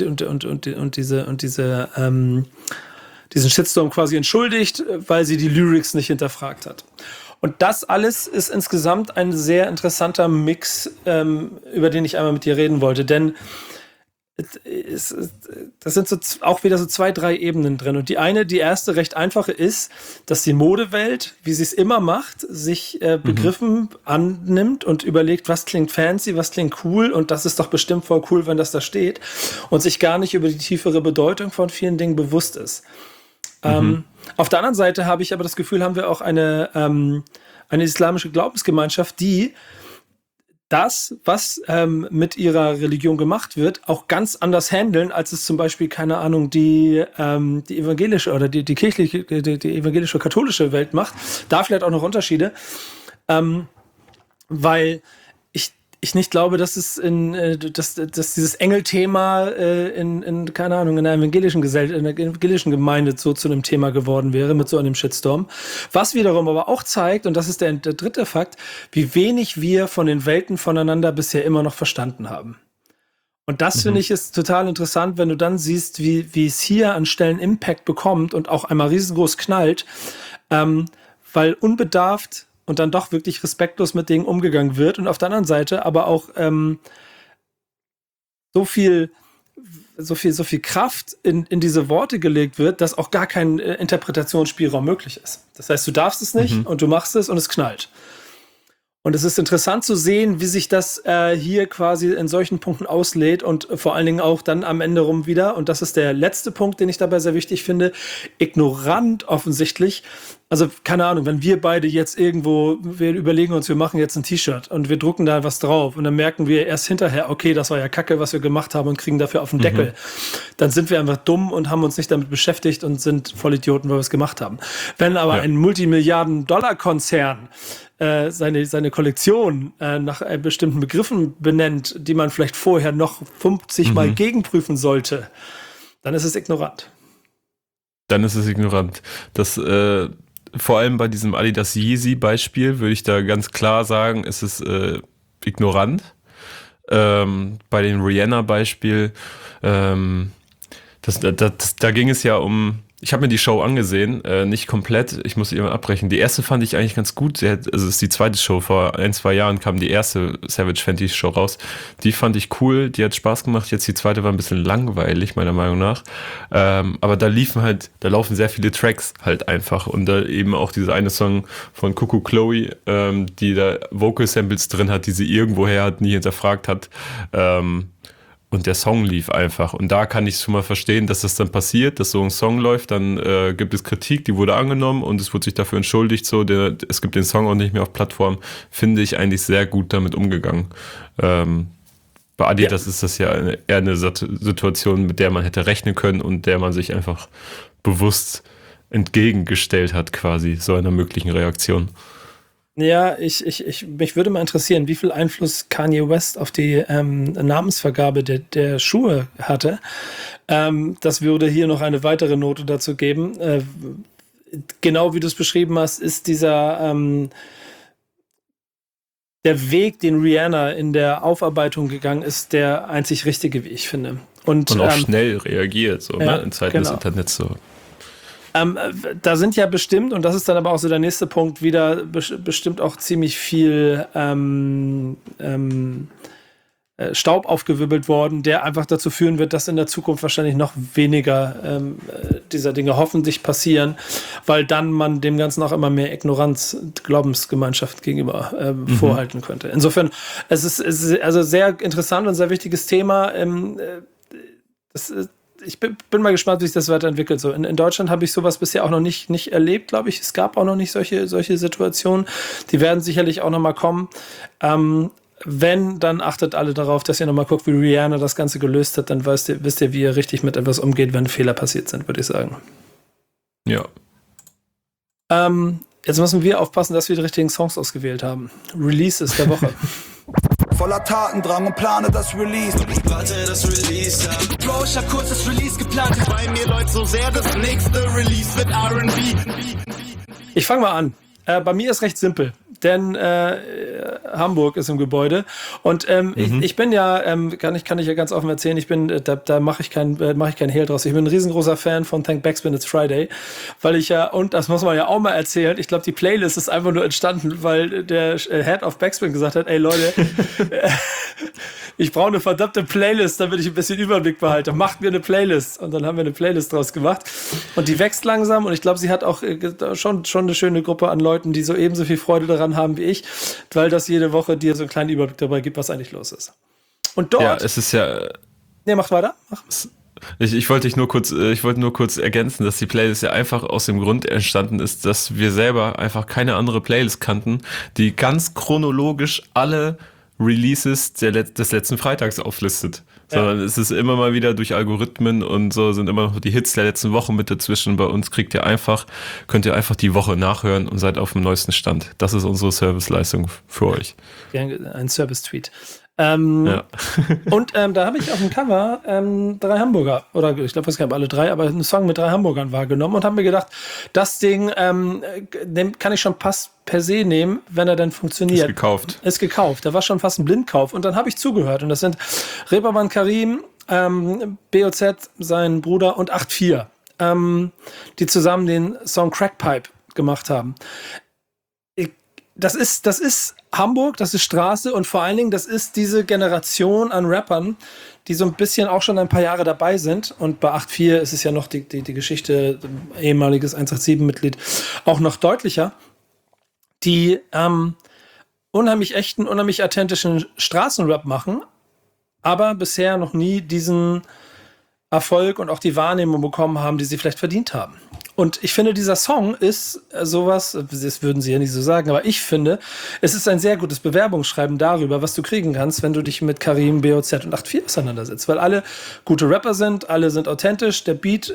diesen Shitstorm quasi entschuldigt, weil sie die Lyrics nicht hinterfragt hat. Und das alles ist insgesamt ein sehr interessanter Mix, über den ich einmal mit dir reden wollte. Denn das sind so auch wieder so 2, 3 Ebenen drin. Und die erste recht einfache ist, dass die Modewelt, wie sie es immer macht, sich Begriffen annimmt und überlegt, was klingt fancy, was klingt cool, und das ist doch bestimmt voll cool, wenn das da steht, und sich gar nicht über die tiefere Bedeutung von vielen Dingen bewusst ist. Auf der anderen Seite habe ich aber das Gefühl, haben wir auch eine islamische Glaubensgemeinschaft, die das, was mit ihrer Religion gemacht wird, auch ganz anders handeln, als es zum Beispiel, keine Ahnung, die evangelische oder die kirchliche, die evangelische katholische Welt macht. Da vielleicht auch noch Unterschiede, weil ich nicht glaube, dass es dass dieses Engelthema in keine Ahnung, in der evangelischen Gesellschaft, in der evangelischen Gemeinde so zu einem Thema geworden wäre mit so einem Shitstorm. Was wiederum aber auch zeigt, und das ist der dritte Fakt, wie wenig wir von den Welten voneinander bisher immer noch verstanden haben. Und das finde ich ist total interessant, wenn du dann siehst, wie es hier an Stellen Impact bekommt und auch einmal riesengroß knallt, weil unbedarft und dann doch wirklich respektlos mit Dingen umgegangen wird, und auf der anderen Seite aber auch so viel Kraft in diese Worte gelegt wird, dass auch gar kein Interpretationsspielraum möglich ist. Das heißt, du darfst es nicht und du machst es und es knallt. Und es ist interessant zu sehen, wie sich das hier quasi in solchen Punkten auslädt und vor allen Dingen auch dann am Ende rum wieder, und das ist der letzte Punkt, den ich dabei sehr wichtig finde, ignorant offensichtlich. Also, keine Ahnung, wenn wir beide jetzt irgendwo, wir überlegen uns, wir machen jetzt ein T-Shirt und wir drucken da was drauf und dann merken wir erst hinterher, okay, das war ja Kacke, was wir gemacht haben, und kriegen dafür auf den Deckel. Dann sind wir einfach dumm und haben uns nicht damit beschäftigt und sind Vollidioten, weil wir es gemacht haben. Wenn aber ein Multimilliarden-Dollar-Konzern seine Kollektion nach bestimmten Begriffen benennt, die man vielleicht vorher noch 50 Mal gegenprüfen sollte, dann ist es ignorant. Dann ist es ignorant. Das vor allem bei diesem Adidas Yeezy-Beispiel würde ich da ganz klar sagen, ist es ignorant. Bei dem Rihanna-Beispiel, da ging es ja um, ich habe mir die Show angesehen, nicht komplett, ich muss immer abbrechen. Die erste fand ich eigentlich ganz gut, also es ist die zweite Show, vor 1-2 Jahren kam die erste Savage Fenty Show raus. Die fand ich cool, die hat Spaß gemacht, jetzt die zweite war ein bisschen langweilig, meiner Meinung nach. Aber da laufen sehr viele Tracks halt einfach, und da eben auch dieser eine Song von Cuckoo Chloe, die da Vocal Samples drin hat, die sie irgendwoher hat, nie hinterfragt hat. Und der Song lief einfach. Und da kann ich schon mal verstehen, dass das dann passiert, dass so ein Song läuft, dann gibt es Kritik, die wurde angenommen und es wurde sich dafür entschuldigt. Es gibt den Song auch nicht mehr auf Plattform. Finde ich eigentlich sehr gut damit umgegangen. Bei Adidas ist das ja eher eine Situation, mit der man hätte rechnen können und der man sich einfach bewusst entgegengestellt hat, quasi, so einer möglichen Reaktion. Ja, mich würde mal interessieren, wie viel Einfluss Kanye West auf die Namensvergabe der Schuhe hatte. Das würde hier noch eine weitere Note dazu geben. Genau wie du es beschrieben hast, ist dieser der Weg, den Rihanna in der Aufarbeitung gegangen ist, der einzig richtige, wie ich finde. Und auch schnell reagiert, so, ne? In Zeiten des Internets so. Da sind ja bestimmt, und das ist dann aber auch so der nächste Punkt, wieder bestimmt auch ziemlich viel Staub aufgewirbelt worden, der einfach dazu führen wird, dass in der Zukunft wahrscheinlich noch weniger dieser Dinge hoffentlich passieren, weil dann man dem Ganzen auch immer mehr Ignoranz Glaubensgemeinschaft gegenüber vorhalten könnte. Insofern, es ist also sehr interessant und sehr wichtiges Thema. Ich bin mal gespannt, wie sich das weiterentwickelt. So, in Deutschland habe ich sowas bisher auch noch nicht erlebt, glaube ich. Es gab auch noch nicht solche Situationen. Die werden sicherlich auch noch mal kommen. Wenn, dann achtet alle darauf, dass ihr noch mal guckt, wie Rihanna das Ganze gelöst hat. Dann wisst ihr, wie ihr richtig mit etwas umgeht, wenn Fehler passiert sind, würde ich sagen. Ja. Jetzt müssen wir aufpassen, dass wir die richtigen Songs ausgewählt haben. Releases der Woche. Voller Tatendrang und plane das Release. Warte, das Release, ja. Bro, ich hab kurz das Release geplant. Bei mir läuft so sehr, das nächste Release wird R&B. Ich fange mal an. Bei mir ist recht simpel. denn Hamburg ist im Gebäude. Und ich bin ja, kann ich ja ganz offen erzählen, ich bin, da mache ich kein Hehl draus. Ich bin ein riesengroßer Fan von Thank Backspin It's Friday, weil ich ja, und das muss man ja auch mal erzählen, ich glaube, die Playlist ist einfach nur entstanden, weil der Head of Backspin gesagt hat, ey Leute, ich brauche eine verdammte Playlist, damit ich ein bisschen Überblick behalte. Macht mir eine Playlist. Und dann haben wir eine Playlist draus gemacht. Und die wächst langsam. Und ich glaube, sie hat auch schon eine schöne Gruppe an Leuten, die so ebenso viel Freude daran haben wie ich, weil das jede Woche dir so einen kleinen Überblick darüber gibt, was eigentlich los ist. Und dort... Ja, es ist ja... Nee, mach weiter. Mach. Ich wollte nur kurz ergänzen, dass die Playlist ja einfach aus dem Grund entstanden ist, dass wir selber einfach keine andere Playlist kannten, die ganz chronologisch alle Releases des letzten Freitags auflistet. Sondern es ist immer mal wieder durch Algorithmen und so sind immer noch die Hits der letzten Woche mit dazwischen. Bei uns könnt ihr einfach die Woche nachhören und seid auf dem neuesten Stand. Das ist unsere Serviceleistung für euch. Ein Service-Tweet. Und da habe ich auf dem Cover 3 Hamburger, oder ich glaube, es gab alle 3, aber einen Song mit 3 Hamburgern wahrgenommen und habe mir gedacht, das Ding den kann ich schon per se nehmen, wenn er dann funktioniert. Ist gekauft. Da war schon fast ein Blindkauf. Und dann habe ich zugehört. Und das sind Reeperbahn Karim, BOZ, sein Bruder und 8-4, die zusammen den Song Crackpipe gemacht haben. Das ist Hamburg, das ist Straße und vor allen Dingen, das ist diese Generation an Rappern, die so ein bisschen auch schon ein paar Jahre dabei sind. Und bei 8-4 ist es ja noch die Geschichte, ehemaliges 187-Mitglied, auch noch deutlicher, die unheimlich echten, unheimlich authentischen Straßenrap machen, aber bisher noch nie diesen Erfolg und auch die Wahrnehmung bekommen haben, die sie vielleicht verdient haben. Und ich finde, dieser Song ist sowas, das würden sie ja nicht so sagen, aber ich finde, es ist ein sehr gutes Bewerbungsschreiben darüber, was du kriegen kannst, wenn du dich mit Karim, BOZ und 8-4 auseinandersetzt. Weil alle gute Rapper sind, alle sind authentisch, der Beat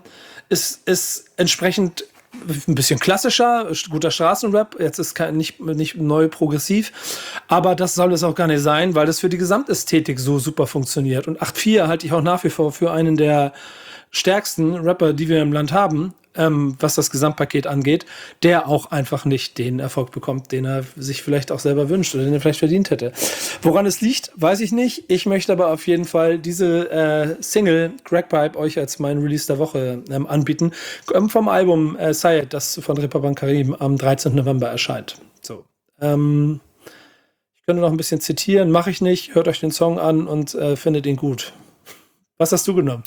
ist entsprechend ein bisschen klassischer, guter Straßenrap, jetzt ist nicht neu progressiv, aber das soll es auch gar nicht sein, weil das für die Gesamtästhetik so super funktioniert. Und 8-4 halte ich auch nach wie vor für einen der stärksten Rapper, die wir im Land haben, was das Gesamtpaket angeht, der auch einfach nicht den Erfolg bekommt, den er sich vielleicht auch selber wünscht oder den er vielleicht verdient hätte. Woran es liegt, weiß ich nicht. Ich möchte aber auf jeden Fall diese Single Crackpipe euch als mein Release der Woche anbieten. Vom Album Sayed, das von Reeperbahn Karim am 13. November erscheint. So. Ich könnte noch ein bisschen zitieren, mache ich nicht. Hört euch den Song an und findet ihn gut. Was hast du genommen?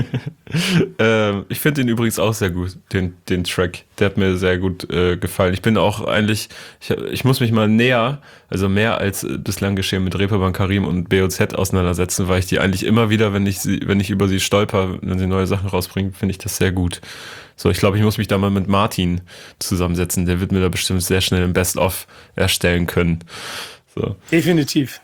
Ich finde den übrigens auch sehr gut, den Track. Der hat mir sehr gut gefallen. Ich bin auch eigentlich, ich muss mich mal näher, also mehr als bislang geschehen mit Reeperbahn Karim und BOZ auseinandersetzen, weil ich die eigentlich immer wieder, wenn ich über sie stolper, wenn sie neue Sachen rausbringen, finde ich das sehr gut. So, ich glaube, ich muss mich da mal mit Martin zusammensetzen. Der wird mir da bestimmt sehr schnell ein Best-of erstellen können. So. Definitiv.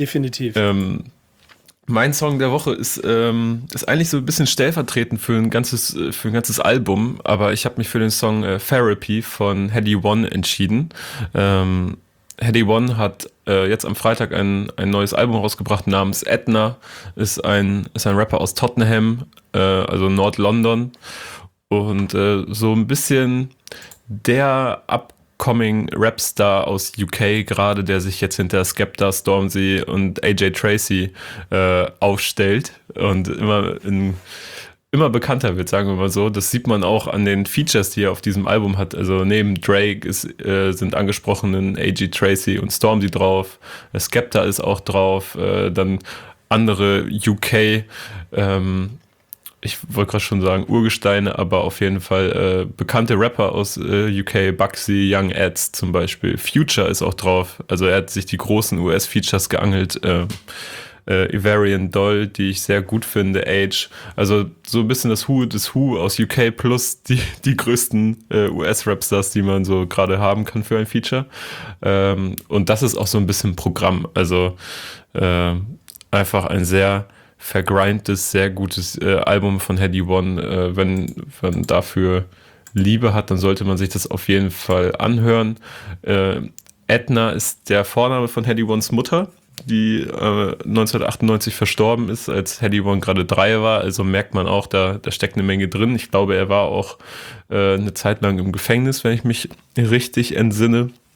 Mein Song der Woche ist eigentlich so ein bisschen stellvertretend für ein ganzes Album, aber ich habe mich für den Song Therapy von Headie One entschieden. Headie One hat jetzt am Freitag ein neues Album rausgebracht namens Etna, ist ein Rapper aus Tottenham, also Nord-London, und so ein bisschen der upcoming Rapstar aus UK gerade, der sich jetzt hinter Skepta, Stormzy und AJ Tracey aufstellt und immer bekannter wird, sagen wir mal so. Das sieht man auch an den Features, die er auf diesem Album hat. Also neben Drake sind angesprochenen AJ Tracey und Stormzy drauf, Skepta ist auch drauf, dann andere UK, ich wollte gerade schon sagen Urgesteine, aber auf jeden Fall bekannte Rapper aus UK, Bugsy, Young Ads zum Beispiel. Future ist auch drauf, also er hat sich die großen US-Features geangelt. Ivarian Doll, die ich sehr gut finde, Age, also so ein bisschen das Who aus UK plus die größten US-Rapstars, die man so gerade haben kann für ein Feature. Und das ist auch so ein bisschen Programm, also einfach ein sehr vergrindtes, sehr gutes Album von Headie One. Wenn man dafür Liebe hat, dann sollte man sich das auf jeden Fall anhören. Etna ist der Vorname von Headie Ones Mutter, die 1998 verstorben ist, als Headie One gerade 3 war. Also merkt man auch, da steckt eine Menge drin. Ich glaube, er war auch eine Zeit lang im Gefängnis, wenn ich mich richtig entsinne.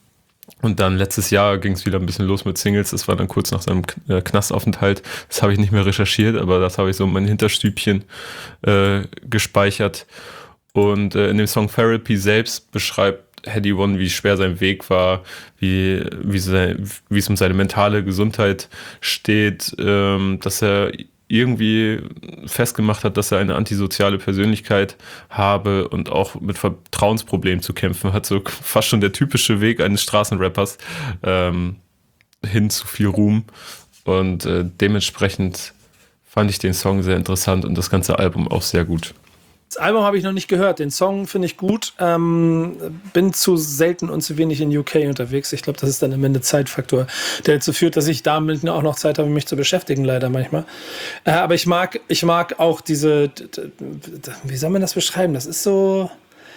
Und dann letztes Jahr ging es wieder ein bisschen los mit Singles. Das war dann kurz nach seinem Knastaufenthalt. Das habe ich nicht mehr recherchiert, aber das habe ich so in mein Hinterstübchen gespeichert. Und in dem Song Therapy selbst beschreibt Headie One, wie schwer sein Weg war, wie es um seine mentale Gesundheit steht, dass er irgendwie festgemacht hat, dass er eine antisoziale Persönlichkeit habe und auch mit Vertrauensproblemen zu kämpfen hat. So fast schon der typische Weg eines Straßenrappers hin zu viel Ruhm. Und dementsprechend fand ich den Song sehr interessant und das ganze Album auch sehr gut. Das Album habe ich noch nicht gehört. Den Song finde ich gut. Bin zu selten und zu wenig in UK unterwegs. Ich glaube, das ist dann am Ende Zeitfaktor, der dazu führt, dass ich damit auch noch Zeit habe, mich zu beschäftigen, leider manchmal. Aber ich mag auch diese, wie soll man das beschreiben? Das ist so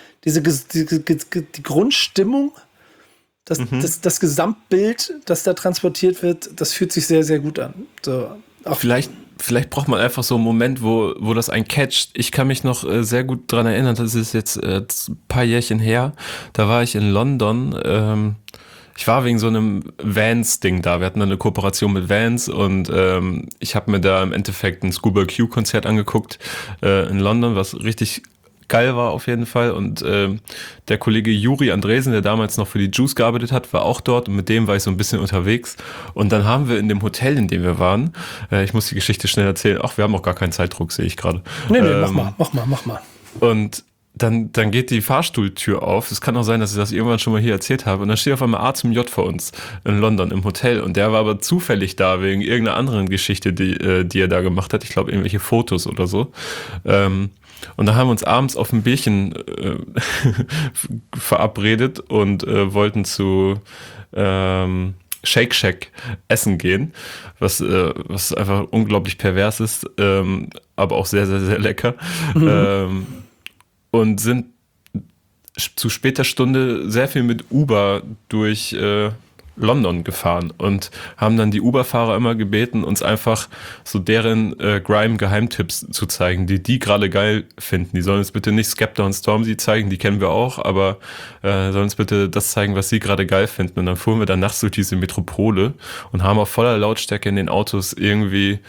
die Grundstimmung, das Gesamtbild, das da transportiert wird, das fühlt sich sehr, sehr gut an. So, auch Vielleicht braucht man einfach so einen Moment, wo das einen catcht. Ich kann mich noch sehr gut dran erinnern, das ist jetzt ein paar Jährchen her. Da war ich in London. Ich war wegen so einem Vans-Ding da. Wir hatten eine Kooperation mit Vans und ich habe mir da im Endeffekt ein Scuba Q-Konzert angeguckt in London, was richtig geil war auf jeden Fall. Und der Kollege Juri Andresen, der damals noch für die Juice gearbeitet hat, war auch dort und mit dem war ich so ein bisschen unterwegs. Und dann haben wir in dem Hotel, in dem wir waren, ich muss die Geschichte schnell erzählen, wir haben auch gar keinen Zeitdruck, sehe ich gerade. Nee, mach mal. Und dann geht die Fahrstuhltür auf. Es kann auch sein, dass ich das irgendwann schon mal hier erzählt habe. Und dann steht auf einmal A zum J vor uns in London im Hotel. Und der war aber zufällig da wegen irgendeiner anderen Geschichte, die er da gemacht hat. Ich glaube, irgendwelche Fotos oder so. Und da haben wir uns abends auf ein Bierchen verabredet und wollten zu Shake Shack essen gehen, was einfach unglaublich pervers ist, aber auch sehr, sehr, sehr lecker. Und sind zu später Stunde sehr viel mit Uber durch London gefahren und haben dann die Uber-Fahrer immer gebeten, uns einfach so deren Grime-Geheimtipps zu zeigen, die gerade geil finden. Die sollen uns bitte nicht Skepta und Stormzy zeigen, die kennen wir auch, aber sollen uns bitte das zeigen, was sie gerade geil finden. Und dann fuhren wir dann nachts durch diese Metropole und haben auf voller Lautstärke in den Autos irgendwie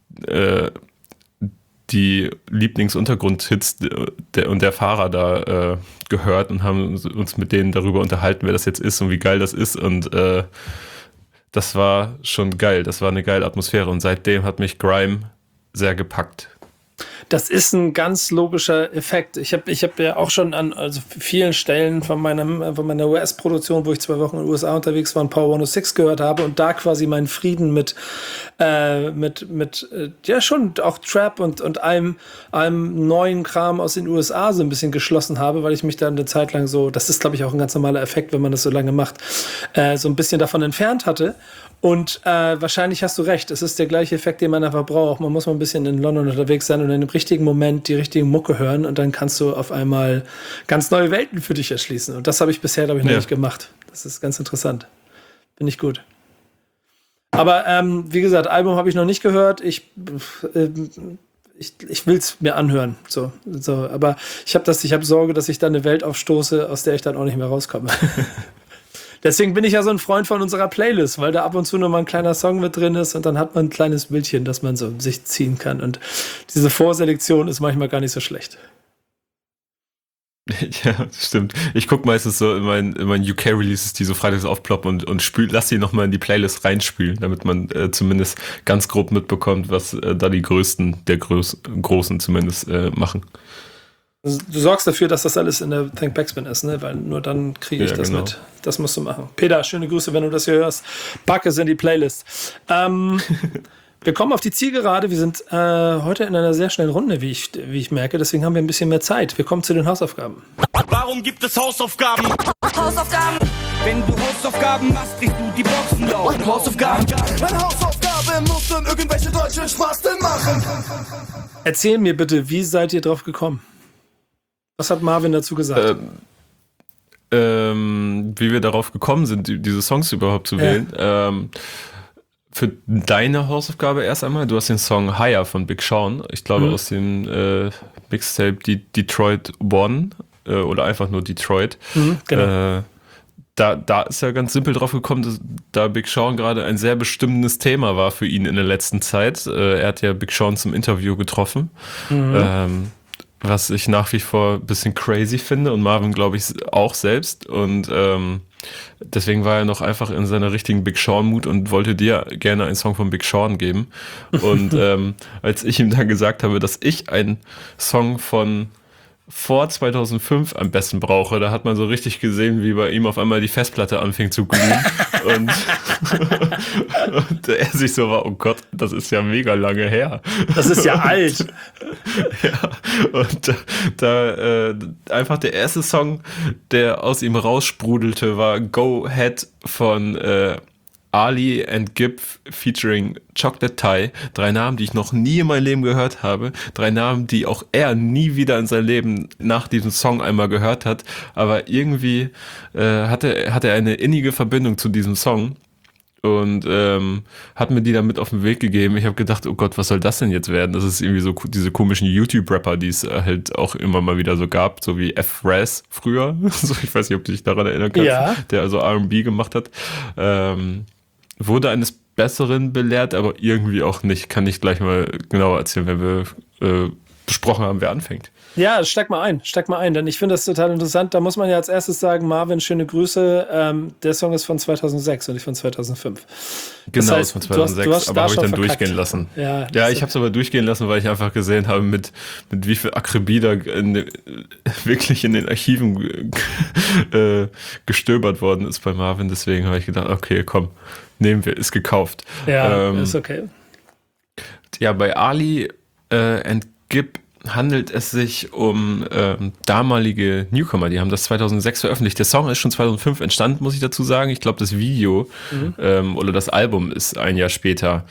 die Lieblingsuntergrundhits und der Fahrer da gehört und haben uns mit denen darüber unterhalten, wer das jetzt ist und wie geil das ist. Und das war schon geil. Das war eine geile Atmosphäre. Und seitdem hat mich Grime sehr gepackt. Das ist ein ganz logischer Effekt. Ich hab ja auch schon an vielen Stellen von meiner US-Produktion, wo ich 2 Wochen in den USA unterwegs war und Power 106 gehört habe und da quasi meinen Frieden mit ja schon auch Trap und allem neuen Kram aus den USA so ein bisschen geschlossen habe, weil ich mich dann eine Zeit lang so, das ist glaube ich auch ein ganz normaler Effekt, wenn man das so lange macht, so ein bisschen davon entfernt hatte. Und wahrscheinlich hast du recht, es ist der gleiche Effekt, den man einfach braucht. Man muss mal ein bisschen in London unterwegs sein und in dem richtigen Moment die richtige Mucke hören und dann kannst du auf einmal ganz neue Welten für dich erschließen. Und das habe ich bisher, glaube ich, noch nicht gemacht. Das ist ganz interessant. Finde ich gut. Aber wie gesagt, Album habe ich noch nicht gehört. Ich will es mir anhören. So. Aber ich habe Sorge, dass ich da eine Welt aufstoße, aus der ich dann auch nicht mehr rauskomme. Deswegen bin ich ja so ein Freund von unserer Playlist, weil da ab und zu noch mal ein kleiner Song mit drin ist und dann hat man ein kleines Bildchen, das man so sich ziehen kann. Und diese Vorselektion ist manchmal gar nicht so schlecht. Ja, stimmt. Ich gucke meistens so in meinen UK-Releases, die so freitags aufploppen und lass die nochmal in die Playlist reinspülen, damit man zumindest ganz grob mitbekommt, was da die Größten der Großen zumindest machen. Du sorgst dafür, dass das alles in der Think Backspin ist, ne? Weil nur dann kriege ich das mit. Das musst du machen. Peter, schöne Grüße, wenn du das hier hörst. Pack es in die Playlist. Wir kommen auf die Zielgerade. Wir sind heute in einer sehr schnellen Runde, wie ich merke. Deswegen haben wir ein bisschen mehr Zeit. Wir kommen zu den Hausaufgaben. Warum gibt es Hausaufgaben? Hausaufgaben! Wenn du Hausaufgaben machst, kriegst du die Boxen laut. Hausaufgaben. Meine Hausaufgabe muss dann irgendwelche deutschen Spasten machen. Erzähl mir bitte, wie seid ihr drauf gekommen? Was hat Marvin dazu gesagt? Wie wir darauf gekommen sind, diese Songs überhaupt zu wählen. Für deine Hausaufgabe erst einmal, du hast den Song Higher von Big Sean, ich glaube aus dem Mixtape Detroit One oder einfach nur Detroit. Genau. da ist er ganz simpel drauf gekommen, dass da Big Sean gerade ein sehr bestimmendes Thema war für ihn in der letzten Zeit. Er hat ja Big Sean zum Interview getroffen, was ich nach wie vor ein bisschen crazy finde und Marvin, glaube ich, auch selbst. Und deswegen war er noch einfach in seiner richtigen Big Sean-Mut und wollte dir gerne einen Song von Big Sean geben. Und als ich ihm dann gesagt habe, dass ich einen Song von vor 2005 am besten brauche, da hat man so richtig gesehen, wie bei ihm auf einmal die Festplatte anfing zu glühen und er sich so war, oh Gott, das ist ja mega lange her. Das ist ja alt. Ja, und da einfach der erste Song, der aus ihm raussprudelte, war Go Ahead von Ali and Gibb featuring Chocolate Thai. 3 Namen, die ich noch nie in meinem Leben gehört habe. 3 Namen, die auch er nie wieder in seinem Leben nach diesem Song einmal gehört hat. Aber irgendwie hatte er eine innige Verbindung zu diesem Song und hat mir die damit auf den Weg gegeben. Ich habe gedacht, oh Gott, was soll das denn jetzt werden? Das ist irgendwie so diese komischen YouTube-Rapper, die es halt auch immer mal wieder so gab, so wie F-Raz früher. So, ich weiß nicht, ob du dich daran erinnern kannst, ja. Der also R&B gemacht hat. Wurde eines Besseren belehrt, aber irgendwie auch nicht. Kann ich gleich mal genauer erzählen, wenn wir besprochen haben, wer anfängt. Ja, steig mal ein, denn ich finde das total interessant. Da muss man ja als erstes sagen, Marvin, schöne Grüße. Der Song ist von 2006 und nicht von 2005. Genau, das heißt, von 2006, du hast aber habe ich dann verkackt. durchgehen lassen. Ja, ich habe es aber durchgehen lassen, weil ich einfach gesehen habe, mit wie viel Akribie da wirklich in den Archiven gestöbert worden ist bei Marvin. Deswegen habe ich gedacht, okay, komm, nehmen wir, ist gekauft. Ja, ist okay. Ja, bei Ali and Gibb handelt es sich um damalige Newcomer. Die haben das 2006 veröffentlicht. Der Song ist schon 2005 entstanden, muss ich dazu sagen. Ich glaube, das Video oder das Album ist ein Jahr später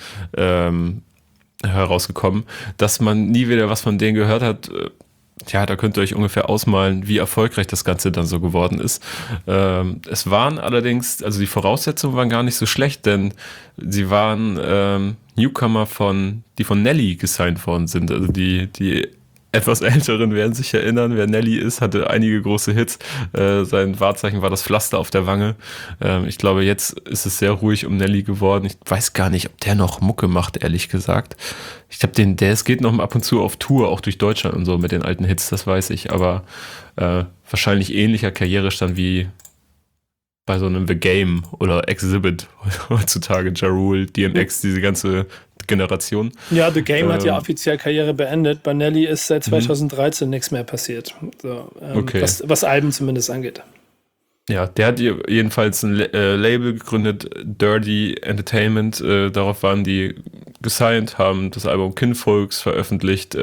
herausgekommen. Dass man nie wieder was von denen gehört hat, da könnt ihr euch ungefähr ausmalen, wie erfolgreich das Ganze dann so geworden ist. Es waren allerdings, also die Voraussetzungen waren gar nicht so schlecht, denn sie waren Newcomer die von Nelly gesigned worden sind. Also die etwas Älteren werden sich erinnern, wer Nelly ist, hatte einige große Hits. Sein Wahrzeichen war das Pflaster auf der Wange. Ich glaube, jetzt ist es sehr ruhig um Nelly geworden. Ich weiß gar nicht, ob der noch Mucke macht, ehrlich gesagt. Ich glaube, der geht noch ab und zu auf Tour, auch durch Deutschland und so mit den alten Hits, das weiß ich. Aber wahrscheinlich ähnlicher Karrierestand wie bei so einem The Game oder Exhibit heutzutage, Ja Rule, DMX, diese ganze Generation. Ja, The Game hat ja offiziell Karriere beendet. Bei Nelly ist seit 2013 nichts mehr passiert. So, okay. Was Alben zumindest angeht. Ja, der hat jedenfalls ein Label gegründet, Dirty Entertainment. Darauf waren die gesigned, haben das Album Kinfolks veröffentlicht,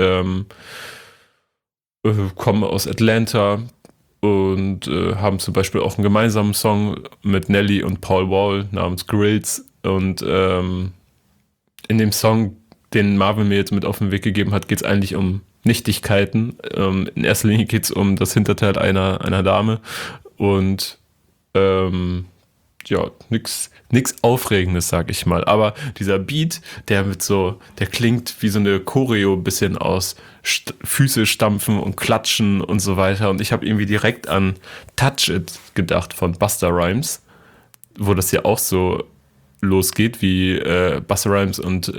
kommen aus Atlanta und haben zum Beispiel auch einen gemeinsamen Song mit Nelly und Paul Wall namens Grills. Und in dem Song, den Marvin mir jetzt mit auf den Weg gegeben hat, geht es eigentlich um Nichtigkeiten. In erster Linie geht es um das Hinterteil einer Dame und nix Aufregendes, sag ich mal. Aber dieser Beat, der klingt wie so eine Choreo ein bisschen aus Füße stampfen und klatschen und so weiter. Und ich habe irgendwie direkt an Touch It gedacht von Busta Rhymes, wo das ja auch so losgeht, wie Busta Rhymes und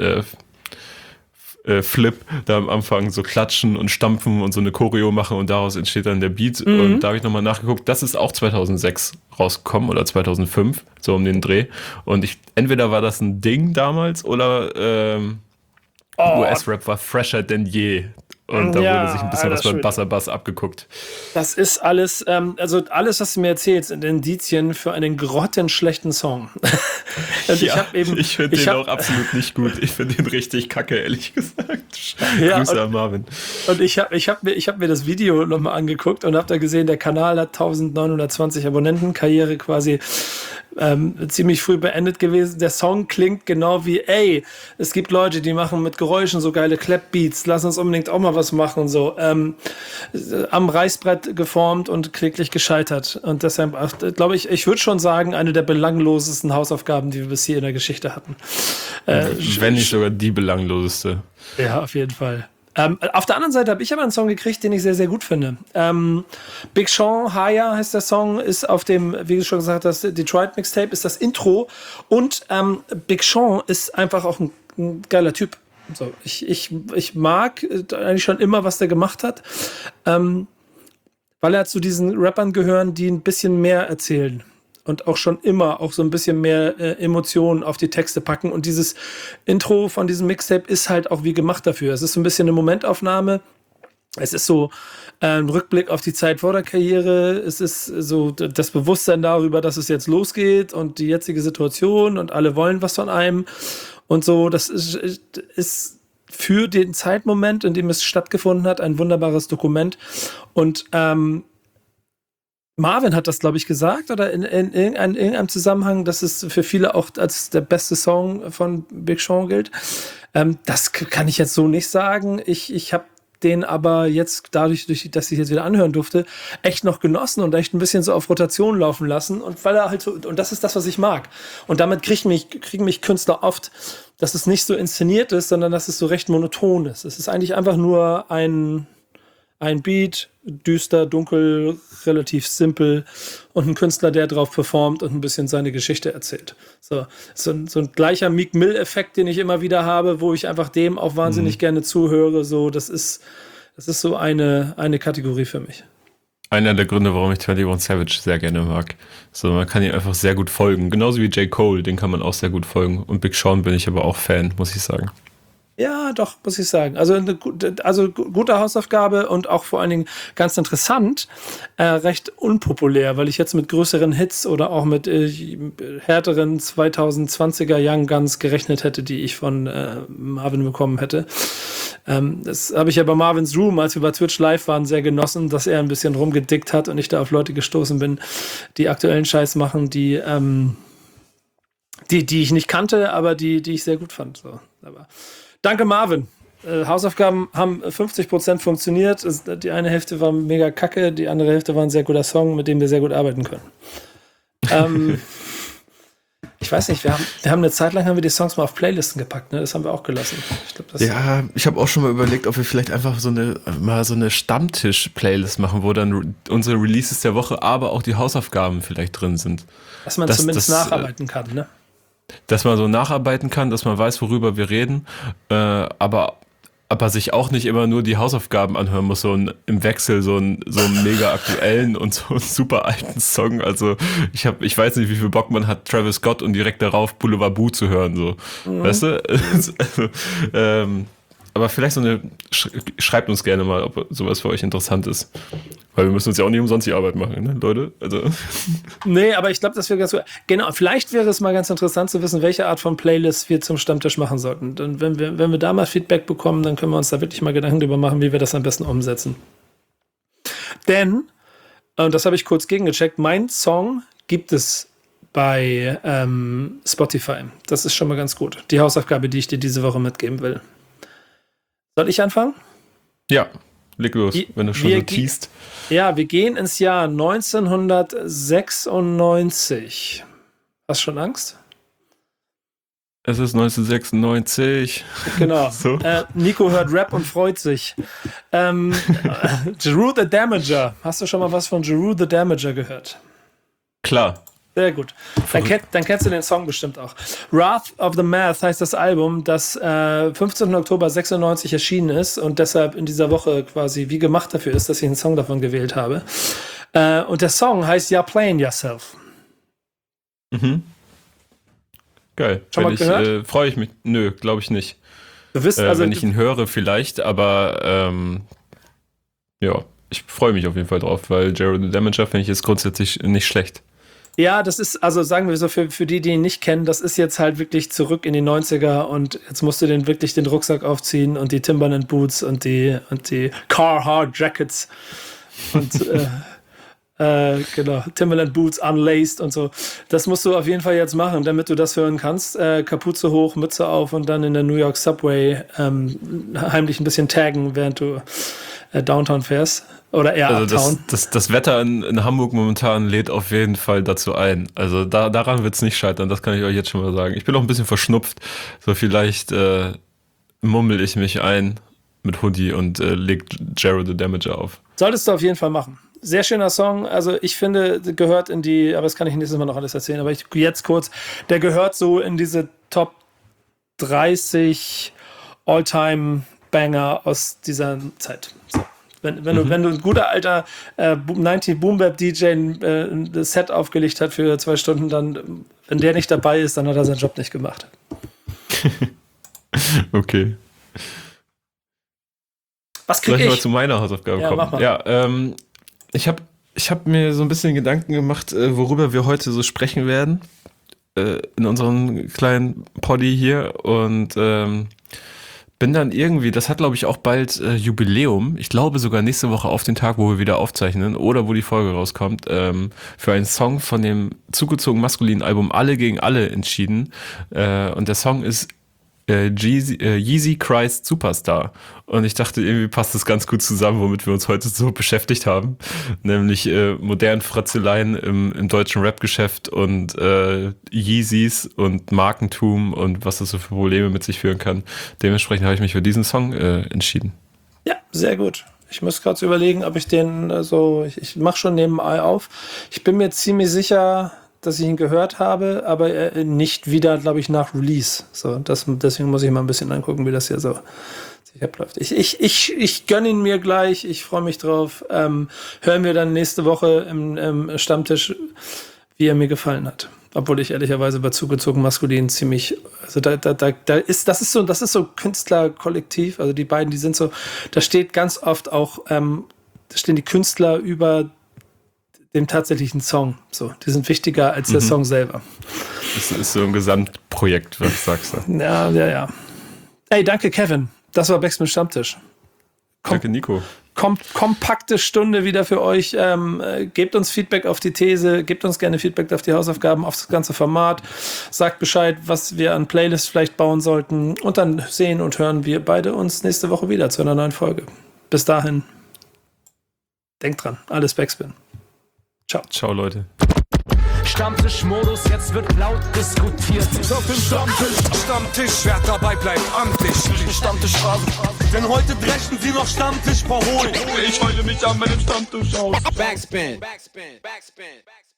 Flip da am Anfang so klatschen und stampfen und so eine Choreo machen und daraus entsteht dann der Beat. Und da habe ich nochmal nachgeguckt, das ist auch 2006 rausgekommen oder 2005, so um den Dreh. Und entweder war das ein Ding damals oder US-Rap war fresher denn je. Und da wurde sich ein bisschen was von Bassabass abgeguckt. Das ist alles, alles, was du mir erzählst, sind Indizien für einen grottenschlechten Song. Ich finde den auch absolut nicht gut. Ich finde den richtig kacke, ehrlich gesagt. Grüße an Marvin. Und ich hab mir das Video nochmal angeguckt und habe da gesehen, der Kanal hat 1920 Abonnenten, Karriere quasi ziemlich früh beendet gewesen. Der Song klingt genau wie, es gibt Leute, die machen mit Geräuschen so geile Clap-Beats, lass uns unbedingt auch mal was machen und so. Am Reißbrett geformt und kläglich gescheitert. Und deshalb, glaube ich würde schon sagen, eine der belanglosesten Hausaufgaben, die wir bis hier in der Geschichte hatten. Wenn nicht sogar die belangloseste. Ja, auf jeden Fall. Auf der anderen Seite habe ich aber einen Song gekriegt, den ich sehr, sehr gut finde. Big Sean, Higher heißt der Song, ist auf dem, wie du schon gesagt hast, Detroit Mixtape, ist das Intro. Und Big Sean ist einfach auch ein geiler Typ. So, ich mag eigentlich schon immer, was der gemacht hat, weil er zu diesen Rappern gehören, die ein bisschen mehr erzählen. Und auch schon immer auch so ein bisschen mehr Emotionen auf die Texte packen. Und dieses Intro von diesem Mixtape ist halt auch wie gemacht dafür. Es ist so ein bisschen eine Momentaufnahme. Es ist so ein Rückblick auf die Zeit vor der Karriere. Es ist so das Bewusstsein darüber, dass es jetzt losgeht und die jetzige Situation und alle wollen was von einem. Und so, das ist für den Zeitmoment, in dem es stattgefunden hat, ein wunderbares Dokument. Und Marvin hat das, glaube ich, gesagt oder in irgendeinem Zusammenhang, dass es für viele auch als der beste Song von Big Sean gilt. Das kann ich jetzt so nicht sagen. Ich habe den aber jetzt, dadurch, dass ich jetzt wieder anhören durfte, echt noch genossen und echt ein bisschen so auf Rotation laufen lassen. Und weil er halt so, und das ist das, was ich mag. Und damit kriegen mich Künstler oft, dass es nicht so inszeniert ist, sondern dass es so recht monoton ist. Es ist eigentlich einfach nur ein Beat, düster, dunkel, relativ simpel und ein Künstler, der drauf performt und ein bisschen seine Geschichte erzählt. So ein gleicher Meek Mill-Effekt, den ich immer wieder habe, wo ich einfach dem auch wahnsinnig gerne zuhöre. So, das ist so eine Kategorie für mich. Einer der Gründe, warum ich 21 Savage sehr gerne mag. So, man kann ihm einfach sehr gut folgen. Genauso wie J. Cole, den kann man auch sehr gut folgen. Und Big Sean bin ich aber auch Fan, muss ich sagen. Ja, doch, muss ich sagen. Also gute Hausaufgabe und auch vor allen Dingen ganz interessant, recht unpopulär, weil ich jetzt mit größeren Hits oder auch mit härteren 2020er Young Guns gerechnet hätte, die ich von Marvin bekommen hätte. Das habe ich ja bei Marvin's Room, als wir bei Twitch live waren, sehr genossen, dass er ein bisschen rumgedickt hat und ich da auf Leute gestoßen bin, die aktuellen Scheiß machen, die ich nicht kannte, aber die ich sehr gut fand. So, aber danke, Marvin. Hausaufgaben haben 50% funktioniert. Die eine Hälfte war mega kacke, die andere Hälfte war ein sehr guter Song, mit dem wir sehr gut arbeiten können. Ich weiß nicht, wir haben eine Zeit lang die Songs mal auf Playlisten gepackt, ne? Das haben wir auch gelassen. Ich habe auch schon mal überlegt, ob wir vielleicht einfach so eine Stammtisch-Playlist machen, wo dann unsere Releases der Woche, aber auch die Hausaufgaben vielleicht drin sind. Dass man zumindest nacharbeiten kann, ne? Dass man so nacharbeiten kann, dass man weiß, worüber wir reden, aber sich auch nicht immer nur die Hausaufgaben anhören muss, so im Wechsel so einen mega aktuellen und so einen super alten Song. Also ich weiß nicht, wie viel Bock man hat, Travis Scott und direkt darauf Boulevard Boo zu hören, so. Weißt du? Aber vielleicht schreibt uns gerne mal, ob sowas für euch interessant ist. Weil wir müssen uns ja auch nicht umsonst die Arbeit machen, ne, Leute? Also. Nee, aber ich glaube, das wäre ganz gut. Genau, vielleicht wäre es mal ganz interessant zu wissen, welche Art von Playlist wir zum Stammtisch machen sollten. Und wenn wir da mal Feedback bekommen, dann können wir uns da wirklich mal Gedanken drüber machen, wie wir das am besten umsetzen. Denn, und das habe ich kurz gegengecheckt, mein Song gibt es bei Spotify. Das ist schon mal ganz gut. Die Hausaufgabe, die ich dir diese Woche mitgeben will. Soll ich anfangen? Ja, leg los, wenn du schon so teast. Ja, wir gehen ins Jahr 1996. Hast du schon Angst? Es ist 1996. Genau. So. Nico hört Rap und freut sich. Jeru the Damager. Hast du schon mal was von Jeru the Damager gehört? Klar. Sehr gut. Dann kennst du den Song bestimmt auch. Wrath of the Math heißt das Album, das 15. Oktober 96 erschienen ist und deshalb in dieser Woche quasi wie gemacht dafür ist, dass ich einen Song davon gewählt habe. Und der Song heißt You're Playing Yourself. Mhm. Geil. Schon mal gehört? Freue ich mich. Nö, glaube ich nicht. Du wirst wenn ich ihn höre, vielleicht, aber ja, ich freue mich auf jeden Fall drauf, weil Jeru the Damager finde ich jetzt grundsätzlich nicht schlecht. Ja, das ist, also sagen wir so, für die ihn nicht kennen, das ist jetzt halt wirklich zurück in die 90er und jetzt musst du wirklich den Rucksack aufziehen und die Timberland Boots und die Carhartt Jackets und genau, Timberland Boots unlaced und so. Das musst du auf jeden Fall jetzt machen, damit du das hören kannst. Kapuze hoch, Mütze auf und dann in der New York Subway heimlich ein bisschen taggen, während du Downtown fährst. Oder eher Uptown. Das Wetter in Hamburg momentan lädt auf jeden Fall dazu ein. Also daran wird es nicht scheitern, das kann ich euch jetzt schon mal sagen. Ich bin auch ein bisschen verschnupft. So vielleicht mummel ich mich ein mit Hoodie und legt Jero the Damager auf. Solltest du auf jeden Fall machen. Sehr schöner Song. Also ich finde, gehört in die, aber das kann ich nächstes Mal noch alles erzählen, aber jetzt kurz, der gehört so in diese Top 30 All-Time-Banger aus dieser Zeit. So. Wenn du ein guter alter 90 Boom-Bap-DJ das Set aufgelegt hat für 2 Stunden, dann, wenn der nicht dabei ist, dann hat er seinen Job nicht gemacht. Okay. Was krieg Soll ich ich? mal zu meiner Hausaufgabe kommen? Mach mal. Ja, ich hab mir so ein bisschen Gedanken gemacht, worüber wir heute so sprechen werden in unserem kleinen Poddy hier und bin dann irgendwie, das hat glaube ich auch bald Jubiläum, ich glaube sogar nächste Woche auf den Tag, wo wir wieder aufzeichnen oder wo die Folge rauskommt, für einen Song von dem zugezogen maskulinen Album Alle gegen Alle entschieden und der Song ist Yeezy Christ Superstar. Und ich dachte, irgendwie passt das ganz gut zusammen, womit wir uns heute so beschäftigt haben. Nämlich modernen Fratzeleien im deutschen Rap-Geschäft und Yeezys und Markentum und was das so für Probleme mit sich führen kann. Dementsprechend habe ich mich für diesen Song entschieden. Ja, sehr gut. Ich muss gerade überlegen, ob ich den ich mache schon nebenbei auf. Ich bin mir ziemlich sicher, dass ich ihn gehört habe, aber nicht wieder, glaube ich, nach Release. So, deswegen muss ich mal ein bisschen angucken, wie das hier so sich abläuft. Ich gönne ihn mir gleich, ich freue mich drauf. Hören wir dann nächste Woche im Stammtisch, wie er mir gefallen hat. Obwohl ich ehrlicherweise bei zugezogen maskulin ziemlich, also das ist so Künstlerkollektiv, also die beiden, die sind so, da steht ganz oft auch, da stehen die Künstler über dem tatsächlichen Song. So, die sind wichtiger als der Song selber. Das ist so ein Gesamtprojekt, was sagst du? Ja. Ey, danke Kevin. Das war Backspin Stammtisch. Danke Nico. Kompakte Stunde wieder für euch. Gebt uns Feedback auf die These, gebt uns gerne Feedback auf die Hausaufgaben, auf das ganze Format. Sagt Bescheid, was wir an Playlists vielleicht bauen sollten. Und dann sehen und hören wir beide uns nächste Woche wieder zu einer neuen Folge. Bis dahin. Denkt dran, alles Backspin. Ciao, Leute. Stammtischmodus, jetzt wird laut diskutiert. Auf dem Stammtisch, wer dabei bleibt, amtlich. Stammtisch Phasen, denn heute brechen sie noch Stammtisch verholen. Ich heule mich an meinem Stammtisch aus. Backspin.